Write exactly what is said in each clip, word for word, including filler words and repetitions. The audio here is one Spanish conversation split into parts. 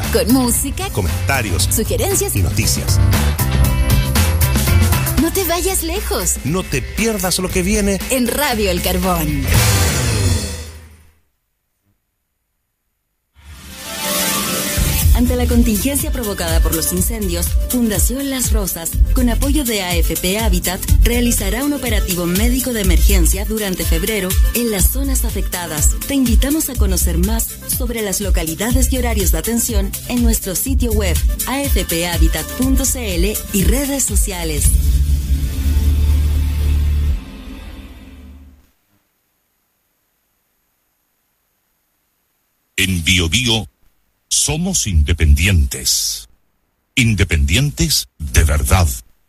Con música, comentarios, sugerencias y noticias. No te vayas lejos. No te pierdas lo que viene en Radio El Carbón. Ante la contingencia provocada por los incendios, Fundación Las Rosas, con apoyo de A F P Habitat, realizará un operativo médico de emergencia durante febrero en las zonas afectadas. Te invitamos a conocer más sobre las localidades y horarios de atención en nuestro sitio web a f p habitat punto c l y redes sociales. En Bio Bio somos independientes. Independientes de verdad.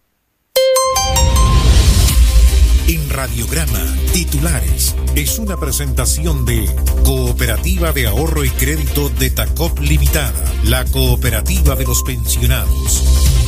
En Radiograma, titulares, es una presentación de Cooperativa de Ahorro y Crédito de Tacop Limitada, la cooperativa de los pensionados.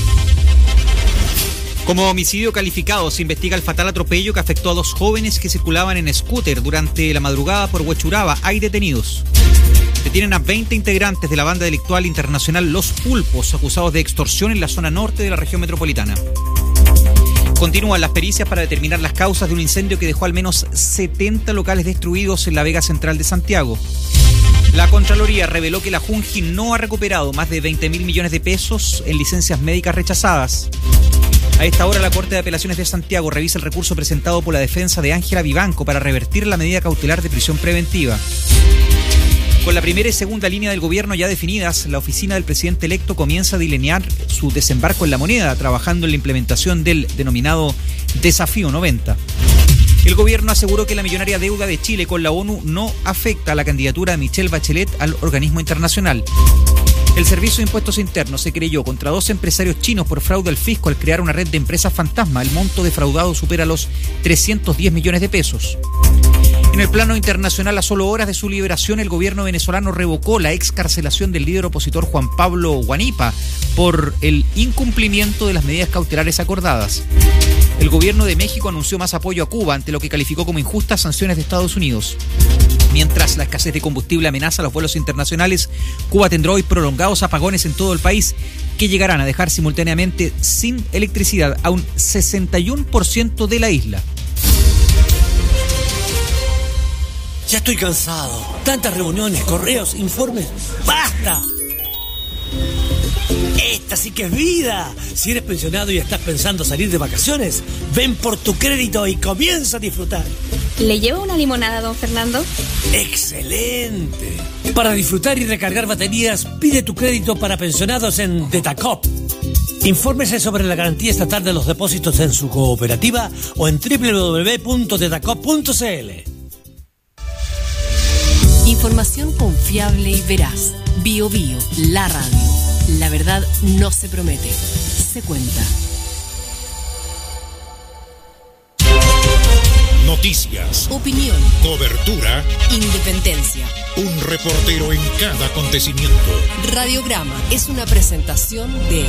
Como homicidio calificado se investiga el fatal atropello que afectó a dos jóvenes que circulaban en scooter durante la madrugada por Huechuraba. Hay detenidos. Detienen a veinte integrantes de la banda delictual internacional Los Pulpos, acusados de extorsión en la zona norte de la región metropolitana. Continúan las pericias para determinar las causas de un incendio que dejó al menos setenta locales destruidos en la Vega Central de Santiago. La Contraloría reveló que la Junji no ha recuperado más de veinte mil millones de pesos en licencias médicas rechazadas. A esta hora, la Corte de Apelaciones de Santiago revisa el recurso presentado por la defensa de Ángela Vivanco para revertir la medida cautelar de prisión preventiva. Con la primera y segunda línea del gobierno ya definidas, la oficina del presidente electo comienza a delinear su desembarco en la moneda, trabajando en la implementación del denominado Desafío noventa. El gobierno aseguró que la millonaria deuda de Chile con la ONU no afecta a la candidatura de Michelle Bachelet al organismo internacional. El Servicio de Impuestos Internos se querelló contra dos empresarios chinos por fraude al fisco al crear una red de empresas fantasma. El monto defraudado supera los trescientos diez millones de pesos. En el plano internacional, a solo horas de su liberación, el gobierno venezolano revocó la excarcelación del líder opositor Juan Pablo Guanipa por el incumplimiento de las medidas cautelares acordadas. El gobierno de México anunció más apoyo a Cuba ante lo que calificó como injustas sanciones de Estados Unidos. Mientras la escasez de combustible amenaza los vuelos internacionales, Cuba tendrá hoy prolongados apagones en todo el país que llegarán a dejar simultáneamente sin electricidad a un sesenta y uno por ciento de la isla. Ya estoy cansado. Tantas reuniones, correos, informes. ¡Basta! Esta sí que es vida. Si eres pensionado y estás pensando salir de vacaciones, ven por tu crédito y comienza a disfrutar. ¿Le llevo una limonada, don Fernando? ¡Excelente! Para disfrutar y recargar baterías, pide tu crédito para pensionados en Detacop. Infórmese sobre la garantía estatal de los depósitos en su cooperativa o en doble u doble u doble u punto detacop punto c l. Información confiable y veraz. Bio Bio, la radio. La verdad no se promete, se cuenta. Noticias, opinión, cobertura, independencia. Un reportero en cada acontecimiento. Radiograma es una presentación de...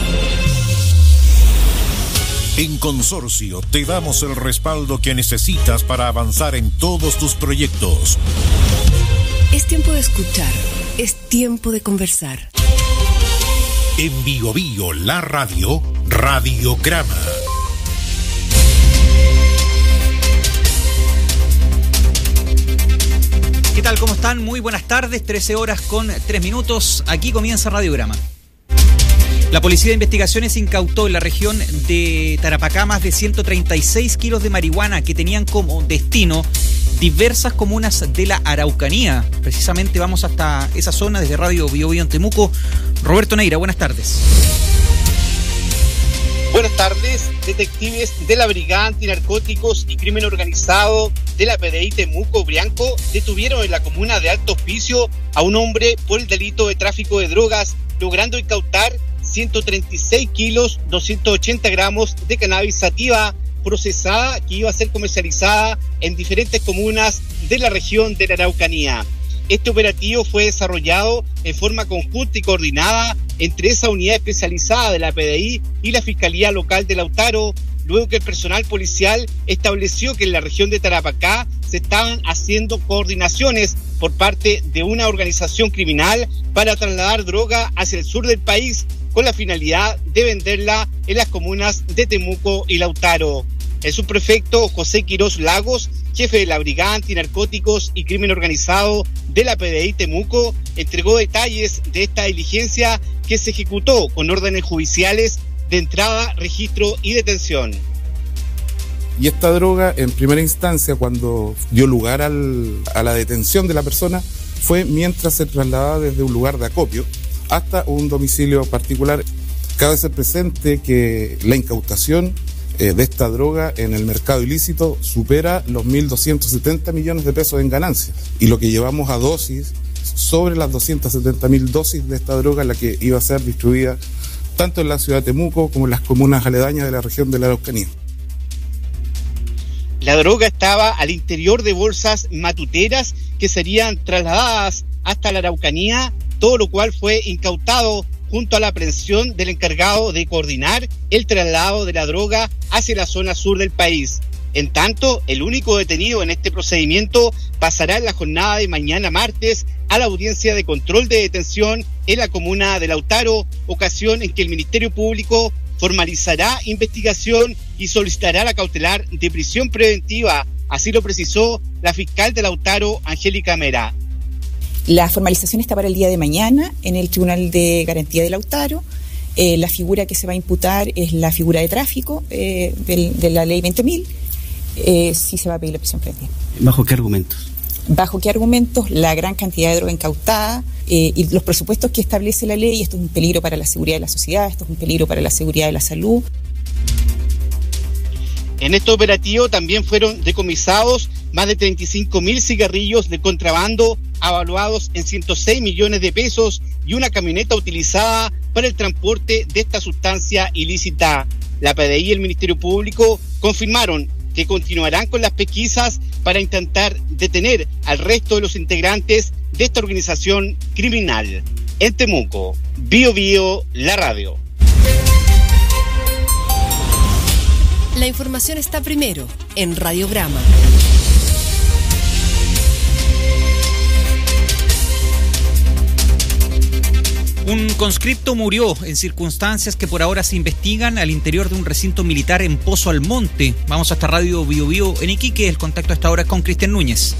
En Consorcio te damos el respaldo que necesitas para avanzar en todos tus proyectos. Es tiempo de escuchar, es tiempo de conversar. En Bio Bio, la radio, Radiograma. ¿Qué tal? ¿Cómo están? Muy buenas tardes, trece horas con tres minutos. Aquí comienza Radiograma. La Policía de Investigaciones incautó en la región de Tarapacá más de ciento treinta y seis kilos de marihuana que tenían como destino diversas comunas de la Araucanía. Precisamente vamos hasta esa zona desde Radio Bio Bio en Temuco. Roberto Neira, buenas tardes. Buenas tardes. Detectives de la Brigada Antinarcóticos y Crimen Organizado de la P D I Temuco Brianco detuvieron en la comuna de Alto Hospicio a un hombre por el delito de tráfico de drogas, logrando incautar ciento treinta y seis kilos, doscientos ochenta gramos de cannabis sativa procesada que iba a ser comercializada en diferentes comunas de la región de la Araucanía. Este operativo fue desarrollado en forma conjunta y coordinada entre esa unidad especializada de la P D I y la Fiscalía Local de Lautaro, luego que el personal policial estableció que en la región de Tarapacá se estaban haciendo coordinaciones por parte de una organización criminal para trasladar droga hacia el sur del país con la finalidad de venderla en las comunas de Temuco y Lautaro. El subprefecto José Quirós Lagos, jefe de la Brigada Antinarcóticos y Crimen Organizado de la P D I Temuco, entregó detalles de esta diligencia que se ejecutó con órdenes judiciales de entrada, registro y detención. Y esta droga, en primera instancia, cuando dio lugar al, a la detención de la persona, fue mientras se trasladaba desde un lugar de acopio hasta un domicilio particular. Cabe ser presente que la incautación eh, de esta droga en el mercado ilícito supera los mil doscientos setenta millones de pesos en ganancias. Y lo que llevamos a dosis, sobre las doscientas setenta mil dosis de esta droga, la que iba a ser distribuida tanto en la ciudad de Temuco como en las comunas aledañas de la región de la Araucanía. La droga estaba al interior de bolsas matuteras que serían trasladadas hasta la Araucanía, todo lo cual fue incautado junto a la aprehensión del encargado de coordinar el traslado de la droga hacia la zona sur del país. En tanto, el único detenido en este procedimiento pasará en la jornada de mañana martes a la audiencia de control de detención en la comuna de Lautaro, ocasión en que el Ministerio Público formalizará investigación y solicitará la cautelar de prisión preventiva. Así lo precisó la fiscal de Lautaro, Angélica Mera. La formalización está para el día de mañana en el Tribunal de Garantía de Lautaro. Eh, la figura que se va a imputar es la figura de tráfico eh, del, de la ley veinte mil. Eh, sí se va a pedir la prisión preventiva. ¿Bajo qué argumentos? ¿Bajo qué argumentos? La gran cantidad de droga incautada eh, y los presupuestos que establece la ley. Esto es un peligro para la seguridad de la sociedad, esto es un peligro para la seguridad de la salud. En este operativo también fueron decomisados más de treinta y cinco mil cigarrillos de contrabando avaluados en ciento seis millones de pesos y una camioneta utilizada para el transporte de esta sustancia ilícita. La P D I y el Ministerio Público confirmaron que continuarán con las pesquisas para intentar detener al resto de los integrantes de esta organización criminal. En Temuco, Bio Bio, la radio. La información está primero en Radiograma. Un conscripto murió en circunstancias que por ahora se investigan al interior de un recinto militar en Pozo Almonte. Vamos hasta Radio Bio Bio en Iquique. El contacto hasta ahora es con Cristian Núñez.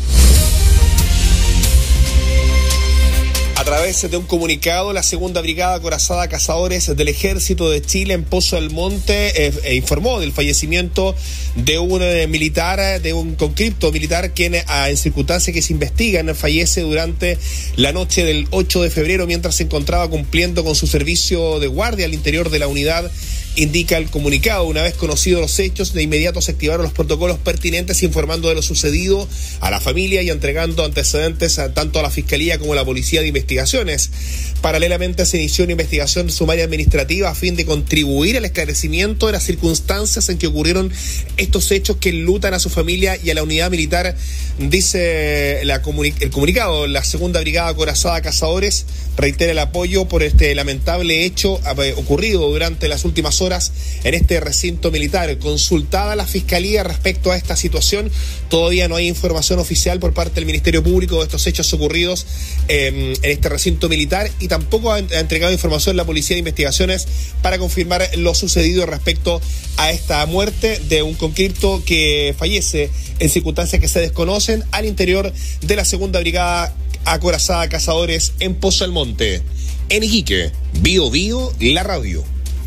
A través de un comunicado, la Segunda Brigada Acorazada Cazadores del Ejército de Chile en Pozo Almonte eh, eh, informó del fallecimiento de un eh, militar, de un conscripto militar, quien eh, en circunstancias que se investigan fallece durante la noche del ocho de febrero mientras se encontraba cumpliendo con su servicio de guardia al interior de la unidad. Indica el comunicado. Una vez conocidos los hechos, de inmediato se activaron los protocolos pertinentes informando de lo sucedido a la familia y entregando antecedentes a, tanto a la Fiscalía como a la Policía de Investigaciones. Paralelamente se inició una investigación sumaria administrativa a fin de contribuir al esclarecimiento de las circunstancias en que ocurrieron estos hechos que enlutan a su familia y a la unidad militar, dice la comuni- el comunicado. La Segunda Brigada Acorazada Cazadores reitera el apoyo por este lamentable hecho eh, ocurrido durante las últimas horas en este recinto militar. Consultada la Fiscalía respecto a esta situación, todavía no hay información oficial por parte del Ministerio Público de estos hechos ocurridos eh, en este recinto militar, y tampoco ha entregado información la Policía de Investigaciones para confirmar lo sucedido respecto a esta muerte de un conscripto que fallece en circunstancias que se desconocen al interior de la Segunda Brigada Acorazada Cazadores en Pozo Almonte. En Iquique, Bio Bio, la radio.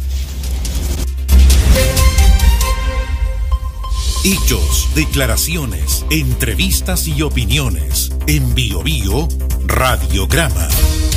Hechos, declaraciones, entrevistas y opiniones. En Bio Bio, Radiograma.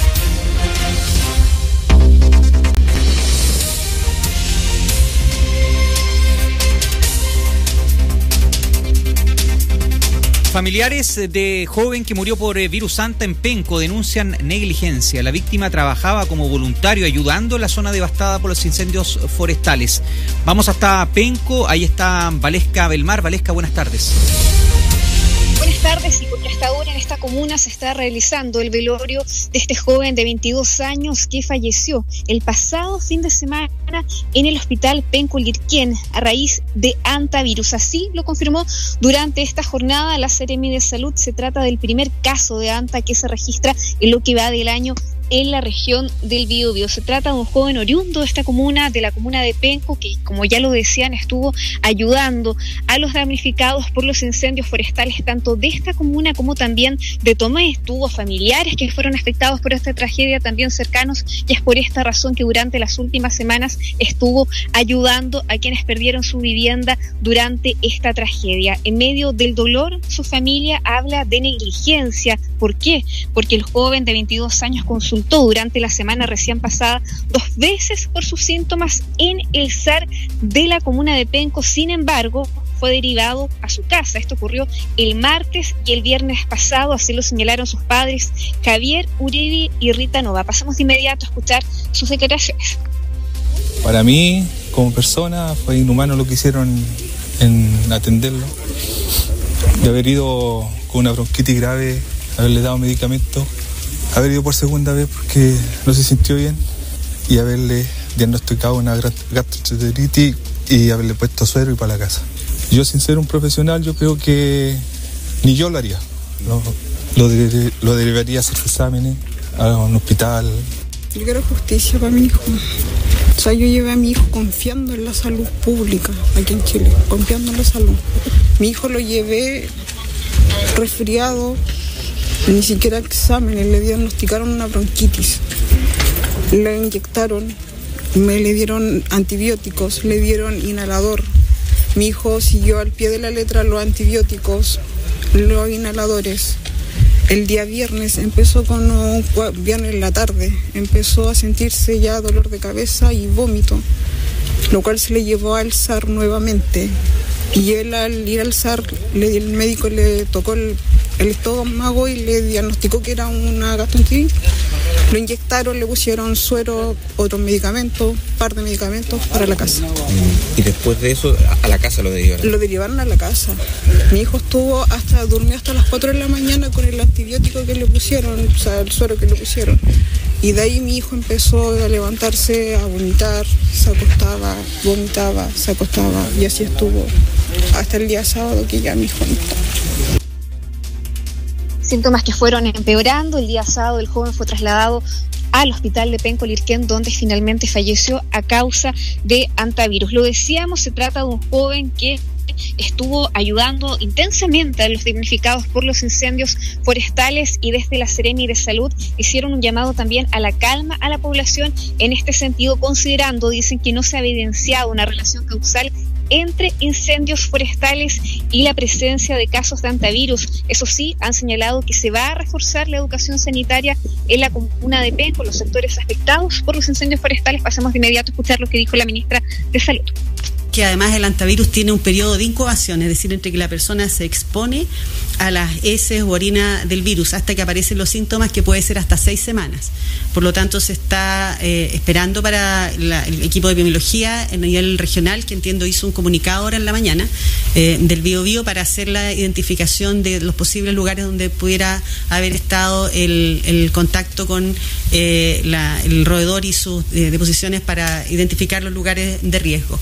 Familiares de joven que murió por virus Santa en Penco denuncian negligencia. La víctima trabajaba como voluntario ayudando en la zona devastada por los incendios forestales. Vamos hasta Penco, ahí está Valesca Belmar. Valesca, buenas tardes. Buenas tardes, y porque hasta ahora en esta comuna se está realizando el velorio de este joven de veintidós años que falleció el pasado fin de semana en el hospital Penco Lirquén a raíz de antivirus. Así lo confirmó durante esta jornada la Seremi de Salud. Se trata del primer caso de anta que se registra en lo que va del año en la región del Biobío. Se trata de un joven oriundo de esta comuna, de la comuna de Penco, que, como ya lo decían, estuvo ayudando a los damnificados por los incendios forestales tanto de esta comuna como también de Tomé. Tuvo familiares que fueron afectados por esta tragedia, también cercanos, y es por esta razón que durante las últimas semanas estuvo ayudando a quienes perdieron su vivienda durante esta tragedia. En medio del dolor, su familia habla de negligencia. ¿Por qué? Porque el joven de veintidós años consultó durante la semana recién pasada dos veces por sus síntomas en el S A R de la comuna de Penco. Sin embargo, fue derivado a su casa. Esto ocurrió el martes y el viernes pasado, así lo señalaron sus padres Javier Uribe y Rita Nova. Pasamos de inmediato a escuchar sus declaraciones. Para mí, como persona, fue inhumano lo que hicieron en atenderlo, de haber ido con una bronquitis grave, haberle dado medicamentos, haber ido por segunda vez porque no se sintió bien y haberle diagnosticado una gastroenteritis y haberle puesto suero y para la casa. Yo, sin ser un profesional, yo creo que ni yo lo haría. Lo, lo, de, lo debería hacer exámenes a un hospital. Yo quiero justicia para mi hijo. O sea, yo llevé a mi hijo confiando en la salud pública aquí en Chile, confiando en la salud. Mi hijo lo llevé resfriado, ni siquiera exámenes, le diagnosticaron una bronquitis, le inyectaron, me le dieron antibióticos, le dieron inhalador. Mi hijo siguió al pie de la letra los antibióticos, los inhaladores. El día viernes empezó con un viernes en la tarde, empezó a sentirse ya dolor de cabeza y vómito, lo cual se le llevó al S A R nuevamente. Y él, al ir al S A R, le, el médico le tocó el, el estómago y le diagnosticó que era una gastroenteritis. Lo inyectaron, le pusieron suero, otros medicamentos, un par de medicamentos para la casa. ¿Y después de eso a la casa lo derivaron? Lo derivaron a la casa. Mi hijo estuvo hasta, durmió hasta las cuatro de la mañana con el antibiótico que le pusieron, o sea, el suero que le pusieron. Y de ahí mi hijo empezó a levantarse, a vomitar, se acostaba, vomitaba, se acostaba, y así estuvo hasta el día sábado, que ya mi hijo no está. Síntomas que fueron empeorando. El día sábado el joven fue trasladado al hospital de Penco Lirquén, donde finalmente falleció a causa de antivirus. Lo decíamos, se trata de un joven que estuvo ayudando intensamente a los damnificados por los incendios forestales, y desde la Seremi de Salud hicieron un llamado también a la calma a la población en este sentido, considerando, dicen, que no se ha evidenciado una relación causal entre incendios forestales y la presencia de casos de antivirus. Eso sí, han señalado que se va a reforzar la educación sanitaria en la comuna de Penco, los sectores afectados por los incendios forestales. Pasemos de inmediato a escuchar lo que dijo la ministra de Salud. Que además el antivirus tiene un periodo de incubación, es decir, entre que la persona se expone a las heces o orina del virus hasta que aparecen los síntomas, que puede ser hasta seis semanas. Por lo tanto, se está eh, esperando para la, el equipo de epidemiología a nivel regional, que entiendo hizo un comunicado ahora en la mañana, eh, del Biobío, para hacer la identificación de los posibles lugares donde pudiera haber estado el, el contacto con eh, la, el roedor y sus eh, deposiciones, para identificar los lugares de riesgo.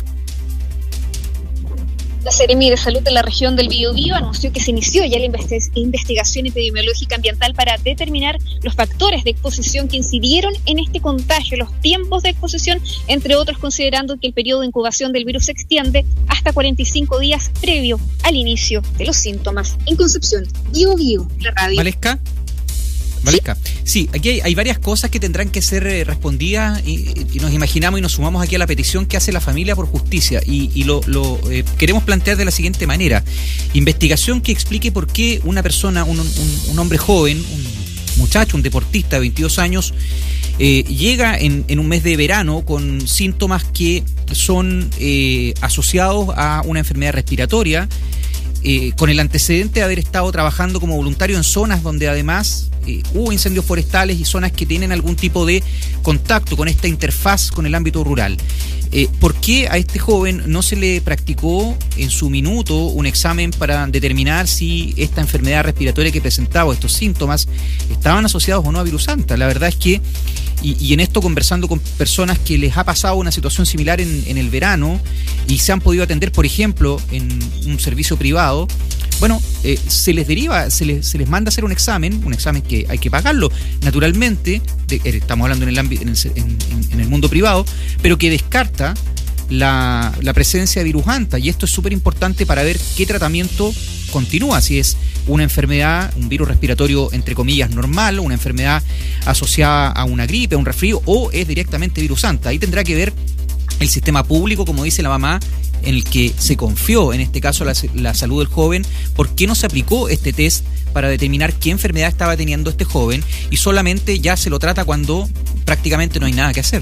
La Seremi de Salud de la región del Biobío anunció que se inició ya la investigación epidemiológica ambiental para determinar los factores de exposición que incidieron en este contagio, los tiempos de exposición, entre otros, considerando que el periodo de incubación del virus se extiende hasta cuarenta y cinco días previo al inicio de los síntomas. En Concepción, Biobío, la radio. Valesca. Valesca. Sí, aquí hay, hay varias cosas que tendrán que ser eh, respondidas, y, y nos imaginamos y nos sumamos aquí a la petición que hace la familia por justicia, y, y lo, lo eh, queremos plantear de la siguiente manera: investigación que explique por qué una persona, un, un, un hombre joven, un muchacho, un deportista de veintidós años, eh, llega en, en un mes de verano con síntomas que son eh, asociados a una enfermedad respiratoria, eh, con el antecedente de haber estado trabajando como voluntario en zonas donde además eh, hubo incendios forestales y zonas que tienen algún tipo de contacto con esta interfaz con el ámbito rural. Eh, ¿Por qué a este joven no se le practicó en su minuto un examen para determinar si esta enfermedad respiratoria que presentaba, estos síntomas, estaban asociados o no a virus Santa? La verdad es que, y, y en esto conversando con personas que les ha pasado una situación similar en, en el verano y se han podido atender, por ejemplo, en un servicio privado, bueno, eh, se les deriva, se les, se les manda a hacer un examen, un examen que hay que pagarlo, naturalmente, de, eh, estamos hablando en el, ámbito, en, el, en, en el mundo privado, pero que descarta la, la presencia de virus Anta, y esto es súper importante para ver qué tratamiento continúa, si es una enfermedad, un virus respiratorio entre comillas normal, una enfermedad asociada a una gripe, a un resfrío, o es directamente virus Anta. Ahí tendrá que ver el sistema público, como dice la mamá, en el que se confió, en este caso, la, la salud del joven. ¿Por qué no se aplicó este test para determinar qué enfermedad estaba teniendo este joven y solamente ya se lo trata cuando prácticamente no hay nada que hacer?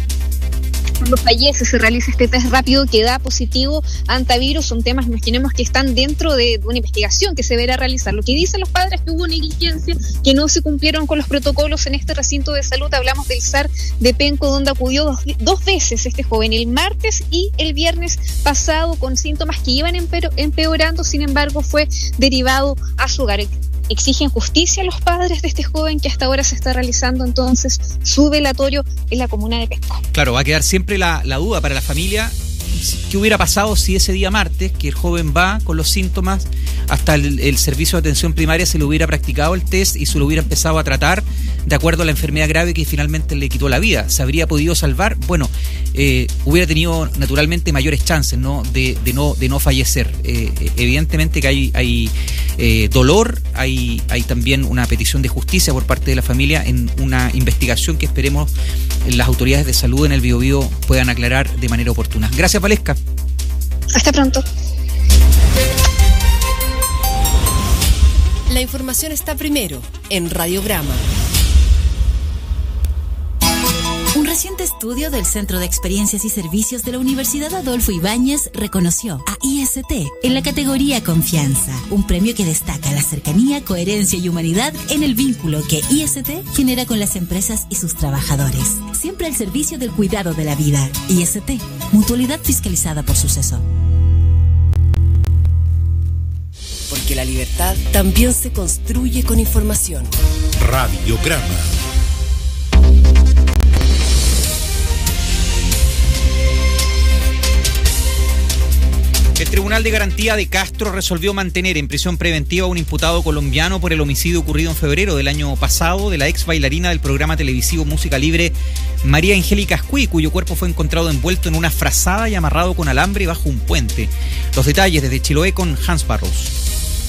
Cuando fallece se realiza este test rápido que da positivo a antivirus. Son temas, imaginemos, que están dentro de una investigación que se deberá realizar. Lo que dicen los padres, que hubo negligencia, que no se cumplieron con los protocolos en este recinto de salud. Hablamos del S A R de Penco, donde acudió dos, dos veces este joven, el martes y el viernes pasado, con síntomas que iban empeorando. Sin embargo, fue derivado a su hogar. Exigen justicia a los padres de este joven, que hasta ahora se está realizando entonces su velatorio en la comuna de Penco. Claro, va a quedar siempre la, la duda para la familia. ¿Qué hubiera pasado si ese día martes, que el joven va con los síntomas hasta el, el servicio de atención primaria, se le hubiera practicado el test y se lo hubiera empezado a tratar de acuerdo a la enfermedad grave que finalmente le quitó la vida? ¿Se habría podido salvar? Bueno, eh, hubiera tenido naturalmente mayores chances, ¿no? de, de no de no fallecer. Eh, evidentemente que hay, hay eh, dolor, hay, hay también una petición de justicia por parte de la familia en una investigación que esperemos las autoridades de salud en el Biobío puedan aclarar de manera oportuna. Gracias, Valesca. Hasta pronto. La información está primero en Radiograma. Un reciente estudio del Centro de Experiencias y Servicios de la Universidad Adolfo Ibáñez reconoció a I S T en la categoría Confianza, un premio que destaca la cercanía, coherencia y humanidad en el vínculo que I S T genera con las empresas y sus trabajadores, siempre al servicio del cuidado de la vida. I S T, mutualidad fiscalizada por Suceso. Porque la libertad también se construye con información. Radiograma. El Tribunal de Garantía de Castro resolvió mantener en prisión preventiva a un imputado colombiano por el homicidio ocurrido en febrero del año pasado de la ex bailarina del programa televisivo Música Libre, María Angélica Ascuy, cuyo cuerpo fue encontrado envuelto en una frazada y amarrado con alambre bajo un puente. Los detalles desde Chiloé con Hans Barros.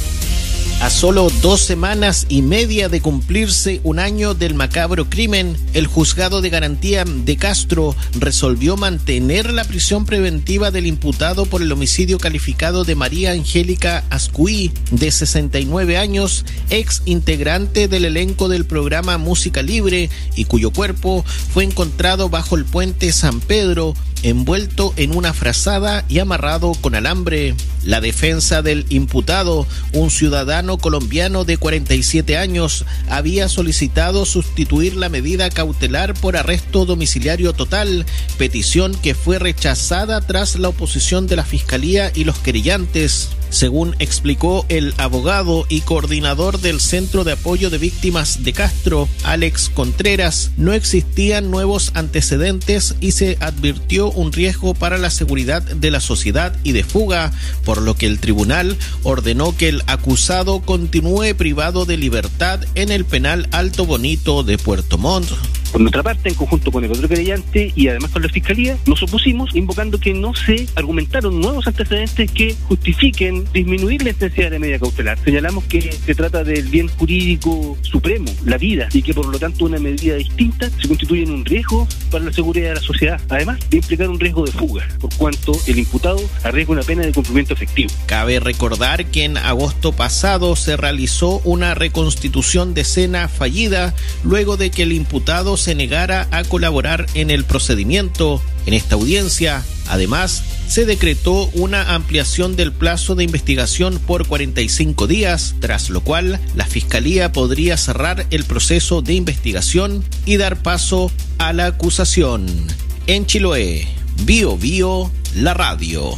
A solo dos semanas y media de cumplirse un año del macabro crimen, el Juzgado de Garantía de Castro resolvió mantener la prisión preventiva del imputado por el homicidio calificado de María Angélica Ascuy, de sesenta y nueve años, ex integrante del elenco del programa Música Libre y cuyo cuerpo fue encontrado bajo el puente San Pedro, envuelto en una frazada y amarrado con alambre. La defensa del imputado, un ciudadano colombiano de cuarenta y siete años, había solicitado sustituir la medida cautelar por arresto domiciliario total, petición que fue rechazada tras la oposición de la Fiscalía y los querellantes. Según explicó el abogado y coordinador del Centro de Apoyo de Víctimas de Castro, Alex Contreras, no existían nuevos antecedentes y se advirtió un riesgo para la seguridad de la sociedad y de fuga, por lo que el tribunal ordenó que el acusado continúe privado de libertad en el penal Alto Bonito de Puerto Montt. Por nuestra parte, en conjunto con el otro querellante y además con la Fiscalía, nos opusimos invocando que no se argumentaron nuevos antecedentes que justifiquen disminuir la intensidad de medida cautelar. Señalamos que se trata del bien jurídico supremo, la vida, y que por lo tanto una medida distinta se constituye en un riesgo para la seguridad de la sociedad, además de implicar un riesgo de fuga, por cuanto el imputado arriesga una pena de cumplimiento efectivo. Cabe recordar que en agosto pasado se realizó una reconstitución de escena fallida luego de que el imputado se negara a colaborar en el procedimiento. En esta audiencia, además, se decretó una ampliación del plazo de investigación por cuarenta y cinco días, tras lo cual la Fiscalía podría cerrar el proceso de investigación y dar paso a la acusación. En Chiloé, Bio Bio, la radio.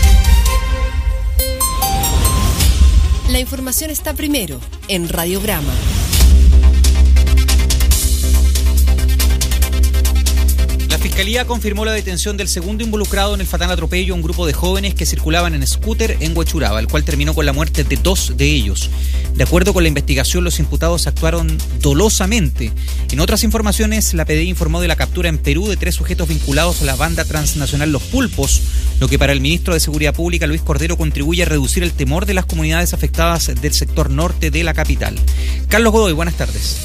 La información está primero en Radiograma. La Fiscalía confirmó la detención del segundo involucrado en el fatal atropello a un grupo de jóvenes que circulaban en scooter en Huechuraba, el cual terminó con la muerte de dos de ellos. De acuerdo con la investigación, los imputados actuaron dolosamente. En otras informaciones, la P D I informó de la captura en Perú de tres sujetos vinculados a la banda transnacional Los Pulpos, lo que para el ministro de Seguridad Pública, Luis Cordero, contribuye a reducir el temor de las comunidades afectadas del sector norte de la capital. Carlos Godoy, buenas tardes.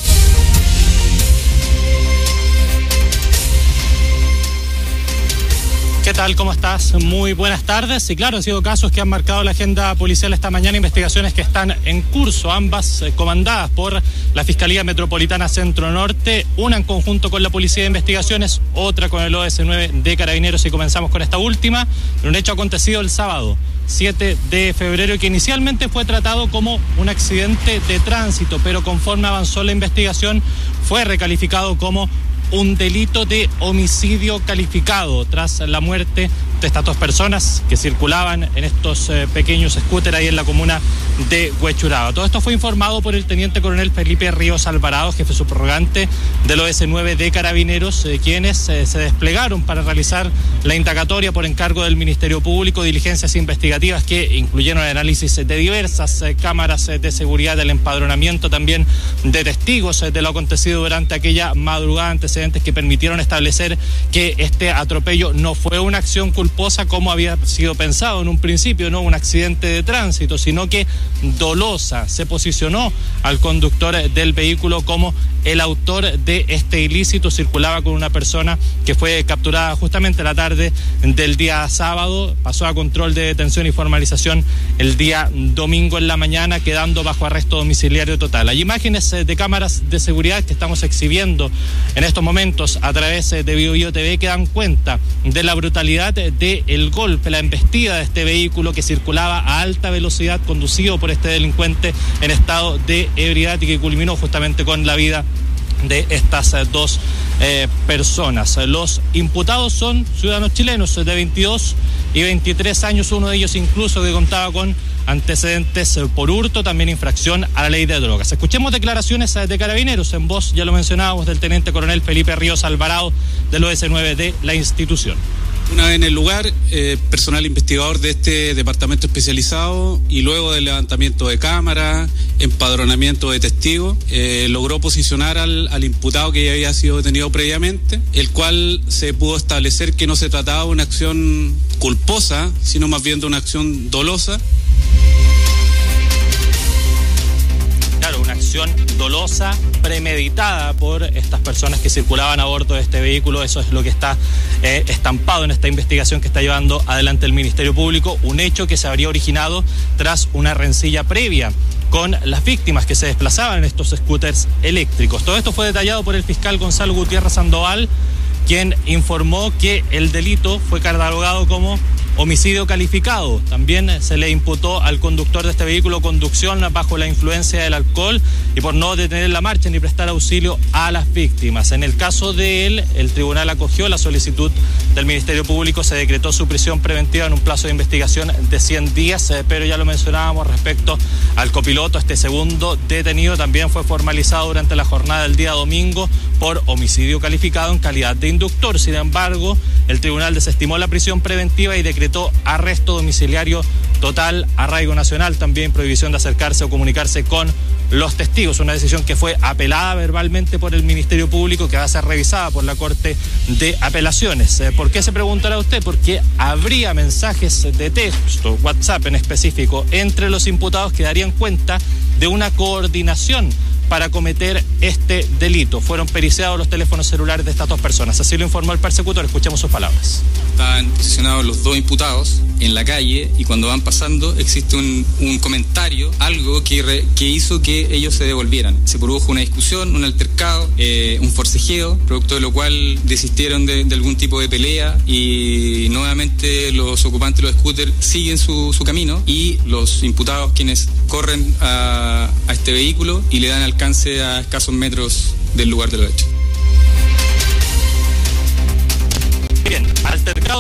¿Qué tal? ¿Cómo estás? Muy buenas tardes. Y claro, han sido casos que han marcado la agenda policial esta mañana, investigaciones que están en curso, ambas eh, comandadas por la Fiscalía Metropolitana Centro Norte, una en conjunto con la Policía de Investigaciones, otra con el O S nueve de Carabineros, y comenzamos con esta última, un hecho acontecido el sábado siete de febrero, que inicialmente fue tratado como un accidente de tránsito, pero conforme avanzó la investigación fue recalificado como un delito de homicidio calificado tras la muerte de estas dos personas que circulaban en estos eh, pequeños scooters ahí en la comuna de Huechuraba. Todo esto fue informado por el teniente coronel Felipe Ríos Alvarado, jefe subrogante del O S nueve de Carabineros, eh, quienes eh, se desplegaron para realizar la indagatoria por encargo del Ministerio Público, diligencias investigativas que incluyeron el análisis de diversas eh, cámaras eh, de seguridad, del empadronamiento también de testigos eh, de lo acontecido durante aquella madrugada, antecedentes que permitieron establecer que este atropello no fue una acción culposa como había sido pensado en un principio, no un accidente de tránsito, sino que dolosa. Se posicionó al conductor del vehículo como el autor de este ilícito. Circulaba con una persona que fue capturada justamente la tarde del día sábado, pasó a control de detención y formalización el día domingo en la mañana, quedando bajo arresto domiciliario total. Hay imágenes de cámaras de seguridad que estamos exhibiendo en estos momentos a través de Bio Bio T V que dan cuenta de la brutalidad del golpe, la embestida de este vehículo que circulaba a alta velocidad, conducido por este delincuente en estado de ebriedad, y que culminó justamente con la vida de estas eh, dos eh, personas. Los imputados son ciudadanos chilenos de veintidós y veintitrés años, uno de ellos incluso que contaba con antecedentes por hurto, también infracción a la ley de drogas. Escuchemos declaraciones de Carabineros en voz, ya lo mencionábamos, del teniente coronel Felipe Ríos Alvarado del O S nueve de la institución. Una vez en el lugar, eh, personal investigador de este departamento especializado, y luego del levantamiento de cámaras, empadronamiento de testigos, eh, logró posicionar al, al imputado que ya había sido detenido previamente, el cual se pudo establecer que no se trataba de una acción culposa, sino más bien de una acción dolosa. Claro, una acción dolosa, premeditada por estas personas que circulaban a bordo de este vehículo. Eso es lo que está eh, estampado en esta investigación que está llevando adelante el Ministerio Público, un hecho que se habría originado tras una rencilla previa con las víctimas que se desplazaban en estos scooters eléctricos. Todo esto fue detallado por el fiscal Gonzalo Gutiérrez Sandoval, quien informó que el delito fue catalogado como homicidio calificado. También se le imputó al conductor de este vehículo conducción bajo la influencia del alcohol y por no detener la marcha ni prestar auxilio a las víctimas. En el caso de él, el tribunal acogió la solicitud del Ministerio Público, se decretó su prisión preventiva en un plazo de investigación de cien días, eh, pero ya lo mencionábamos respecto al copiloto, este segundo detenido también fue formalizado durante la jornada del día domingo por homicidio calificado en calidad de inductor. Sin embargo, el tribunal desestimó la prisión preventiva y decretó arresto domiciliario total, arraigo nacional, también prohibición de acercarse o comunicarse con los testigos, una decisión que fue apelada verbalmente por el Ministerio Público, que va a ser revisada por la Corte de Apelaciones. ¿Por qué se preguntará usted? Porque habría mensajes de texto, WhatsApp en específico, entre los imputados que darían cuenta de una coordinación para cometer este delito. Fueron periciados los teléfonos celulares de estas dos personas. Así lo informó el persecutor. Escuchemos sus palabras. Estaban posicionados los dos imputados en la calle y cuando van pasando existe un, un comentario, algo que, re, que hizo que ellos se devolvieran. Se produjo una discusión, un altercado, eh, un forcejeo, producto de lo cual desistieron de, de algún tipo de pelea y nuevamente los ocupantes de los scooters siguen su, su camino y los imputados quienes corren a, a este vehículo y le dan alcance a escasos metros del lugar de los hechos. Bien, altercado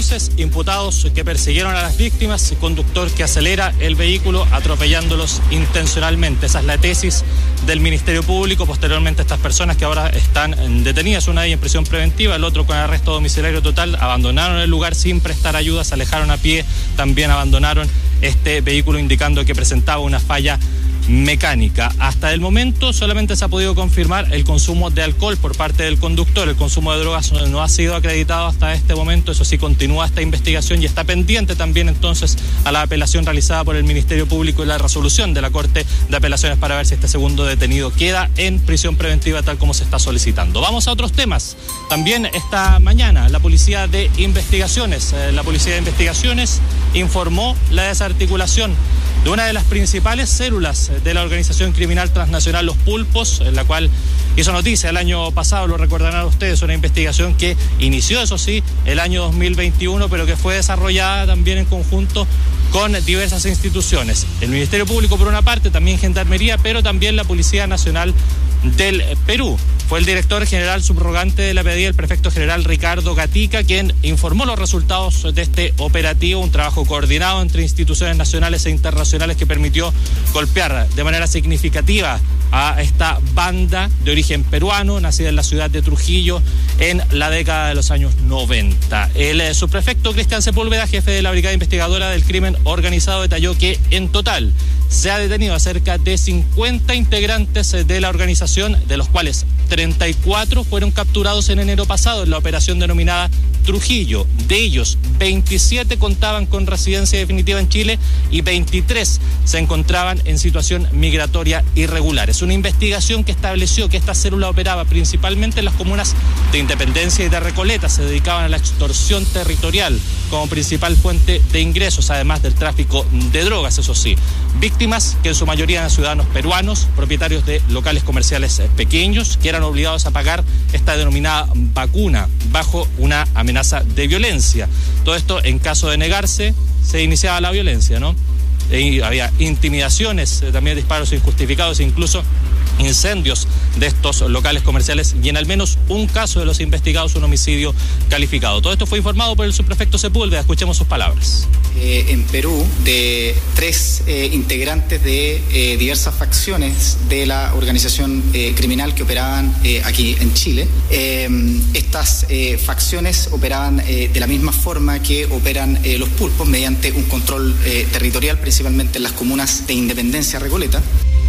entonces imputados que persiguieron a las víctimas, conductor que acelera el vehículo atropellándolos intencionalmente. Esa es la tesis del Ministerio Público. Posteriormente, estas personas que ahora están detenidas, una de ellas en prisión preventiva, el otro con arresto domiciliario total, abandonaron el lugar sin prestar ayuda, se alejaron a pie, también abandonaron este vehículo indicando que presentaba una falla mecánica. Hasta el momento solamente se ha podido confirmar el consumo de alcohol por parte del conductor. El consumo de drogas no ha sido acreditado hasta este momento. Eso sí, continúa esta investigación y está pendiente también entonces a la apelación realizada por el Ministerio Público y la resolución de la Corte de Apelaciones para ver si este segundo detenido queda en prisión preventiva tal como se está solicitando. Vamos a otros temas. También esta mañana la Policía de Investigaciones, eh, la Policía de Investigaciones informó la desarticulación de una de las principales células de la organización criminal transnacional Los Pulpos, en la cual hizo noticia el año pasado, lo recordarán ustedes, una investigación que inició, eso sí, el año dos mil veintiuno, pero que fue desarrollada también en conjunto con diversas instituciones. El Ministerio Público por una parte, también Gendarmería, pero también la Policía Nacional del Perú. Fue el director general subrogante de la P D I, el prefecto general Ricardo Gatica, quien informó los resultados de este operativo, un trabajo coordinado entre instituciones nacionales e internacionales que permitió golpear de manera significativa a esta banda de origen peruano, nacida en la ciudad de Trujillo en la década de los años noventa. El eh, subprefecto Cristian Sepúlveda, jefe de la Brigada Investigadora del Crimen Organizado, detalló que en total se ha detenido a cerca de cincuenta integrantes de la organización, de los cuales treinta y cuatro fueron capturados en enero pasado en la operación denominada Trujillo. De ellos, veintisiete contaban con residencia definitiva en Chile y veintitrés se encontraban en situación migratoria irregular. Es una investigación que estableció que esta célula operaba principalmente en las comunas de Independencia y de Recoleta. Se dedicaban a la extorsión territorial como principal fuente de ingresos, además del tráfico de drogas, eso sí. Víctimas que en su mayoría eran ciudadanos peruanos, propietarios de locales comerciales pequeños, que eran obligados a pagar esta denominada vacuna bajo una amenaza de violencia. Todo esto, en caso de negarse, se iniciaba la violencia, ¿no? Y había intimidaciones, también disparos injustificados, incluso incendios de estos locales comerciales y en al menos un caso de los investigados un homicidio calificado. Todo esto fue informado por el subprefecto Sepúlveda. Escuchemos sus palabras. Eh, en Perú, de tres eh, integrantes de eh, diversas facciones de la organización eh, criminal que operaban eh, aquí en Chile. Eh, estas eh, facciones operaban eh, de la misma forma que operan eh, los pulpos, mediante un control eh, territorial, principalmente en las comunas de Independencia, Recoleta.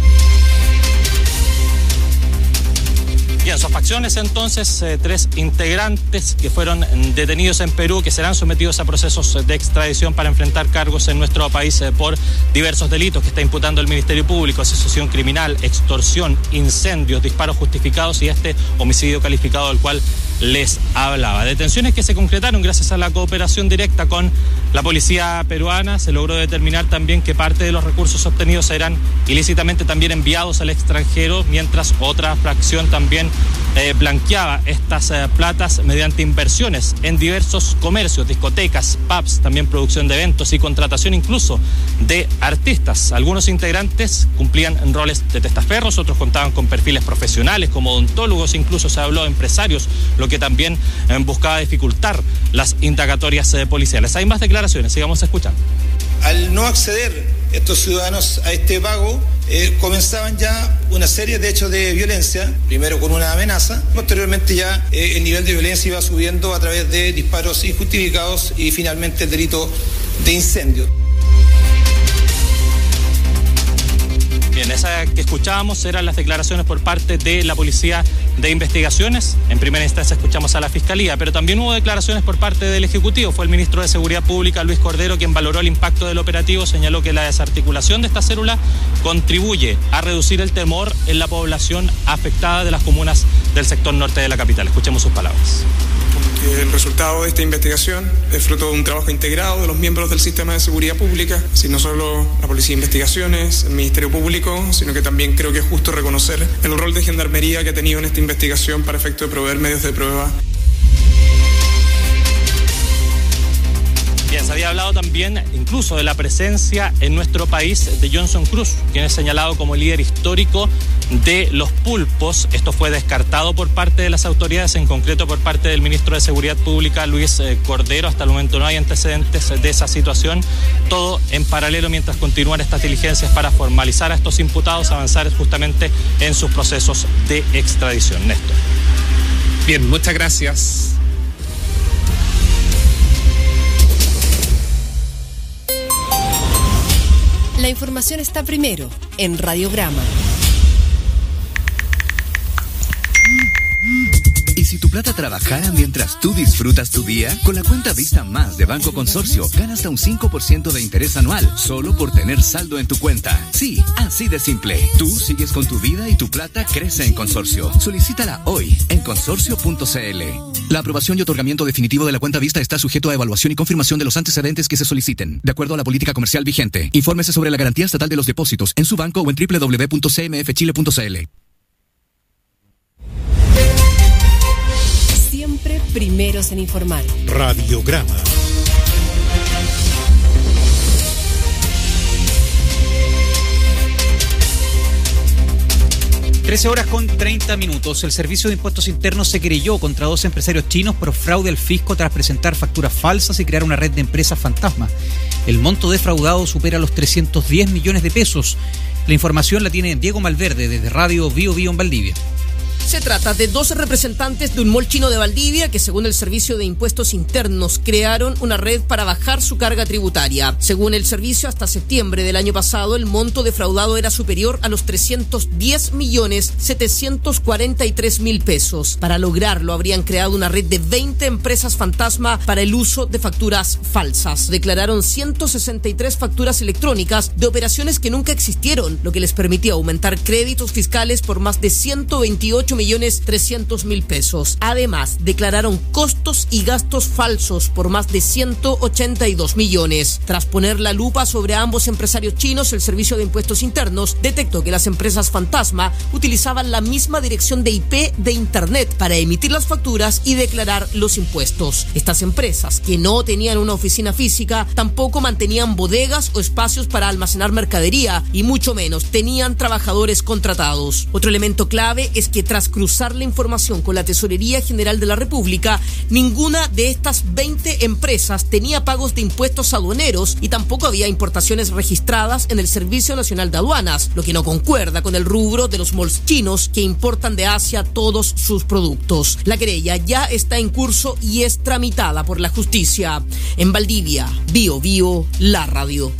Bien, sus facciones entonces, eh, tres integrantes que fueron detenidos en Perú, que serán sometidos a procesos de extradición para enfrentar cargos en nuestro país eh, por diversos delitos que está imputando el Ministerio Público: asociación criminal, extorsión, incendios, disparos justificados y este homicidio calificado del cual les hablaba. Detenciones que se concretaron gracias a la cooperación directa con la policía peruana. Se logró determinar también que parte de los recursos obtenidos eran ilícitamente también enviados al extranjero, mientras otra fracción también eh, blanqueaba estas eh, platas mediante inversiones en diversos comercios, discotecas, pubs, también producción de eventos y contratación incluso de artistas. Algunos integrantes cumplían roles de testaferros, otros contaban con perfiles profesionales como odontólogos, incluso se habló de empresarios, lo que también eh, buscaba dificultar las indagatorias eh, policiales. Hay más declaraciones, sigamos escuchando. Al no acceder estos ciudadanos a este pago, eh, comenzaban ya una serie de hechos de violencia, primero con una amenaza, posteriormente ya eh, el nivel de violencia iba subiendo a través de disparos injustificados y finalmente el delito de incendio. Bien, esa que escuchábamos eran las declaraciones por parte de la Policía de Investigaciones. En primera instancia escuchamos a la Fiscalía, pero también hubo declaraciones por parte del Ejecutivo. Fue el ministro de Seguridad Pública, Luis Cordero, quien valoró el impacto del operativo. Señaló que la desarticulación de esta célula contribuye a reducir el temor en la población afectada de las comunas del sector norte de la capital. Escuchemos sus palabras. El resultado de esta investigación es fruto de un trabajo integrado de los miembros del sistema de seguridad pública, si no solo la Policía de Investigaciones, el Ministerio Público, sino que también creo que es justo reconocer el rol de Gendarmería que ha tenido en esta investigación para efecto de proveer medios de prueba. Bien, se había hablado también incluso de la presencia en nuestro país de Johnson Cruz, quien es señalado como líder histórico de los pulpos. Esto fue descartado por parte de las autoridades, en concreto por parte del ministro de Seguridad Pública, Luis Cordero. Hasta el momento no hay antecedentes de esa situación. Todo en paralelo mientras continúan estas diligencias para formalizar a estos imputados, avanzar justamente en sus procesos de extradición. Néstor. Bien, muchas gracias. La información está primero en Radiograma. ¿Y si tu plata trabajara mientras tú disfrutas tu día? Con la cuenta Vista Más de Banco Consorcio, gana hasta un cinco por ciento de interés anual, solo por tener saldo en tu cuenta. Sí, así de simple. Tú sigues con tu vida y tu plata crece en Consorcio. Solicítala hoy en consorcio punto c l. La aprobación y otorgamiento definitivo de la cuenta Vista está sujeto a evaluación y confirmación de los antecedentes que se soliciten, de acuerdo a la política comercial vigente. Infórmese sobre la garantía estatal de los depósitos en su banco o en doble u doble u doble u punto c m f chile punto c l. Siempre primeros en informar. Radiograma. trece horas con treinta minutos. El Servicio de Impuestos Internos se querelló contra dos empresarios chinos por fraude al fisco tras presentar facturas falsas y crear una red de empresas fantasma. El monto defraudado supera los trescientos diez millones de pesos. La información la tiene Diego Malverde desde Radio Bio Bio en Valdivia. Se trata de dos representantes de un mall chino de Valdivia que, según el Servicio de Impuestos Internos, crearon una red para bajar su carga tributaria. Según el servicio, hasta septiembre del año pasado, el monto defraudado era superior a los trescientos diez millones setecientos cuarenta y tres mil pesos. Para lograrlo, habrían creado una red de veinte empresas fantasma para el uso de facturas falsas. Declararon ciento sesenta y tres facturas electrónicas de operaciones que nunca existieron, lo que les permitió aumentar créditos fiscales por más de ciento veintiocho millones trescientos mil pesos. Además, declararon costos y gastos falsos por más de ciento ochenta y dos millones. Tras poner la lupa sobre ambos empresarios chinos, el Servicio de Impuestos Internos detectó que las empresas fantasma utilizaban la misma dirección de I P de Internet para emitir las facturas y declarar los impuestos. Estas empresas, que no tenían una oficina física, tampoco mantenían bodegas o espacios para almacenar mercadería y mucho menos tenían trabajadores contratados. Otro elemento clave es que tras cruzar la información con la Tesorería General de la República, ninguna de estas veinte empresas tenía pagos de impuestos aduaneros y tampoco había importaciones registradas en el Servicio Nacional de Aduanas, lo que no concuerda con el rubro de los malls chinos que importan de Asia todos sus productos. La querella ya está en curso y es tramitada por la justicia. En Valdivia, Bio Bio, la radio.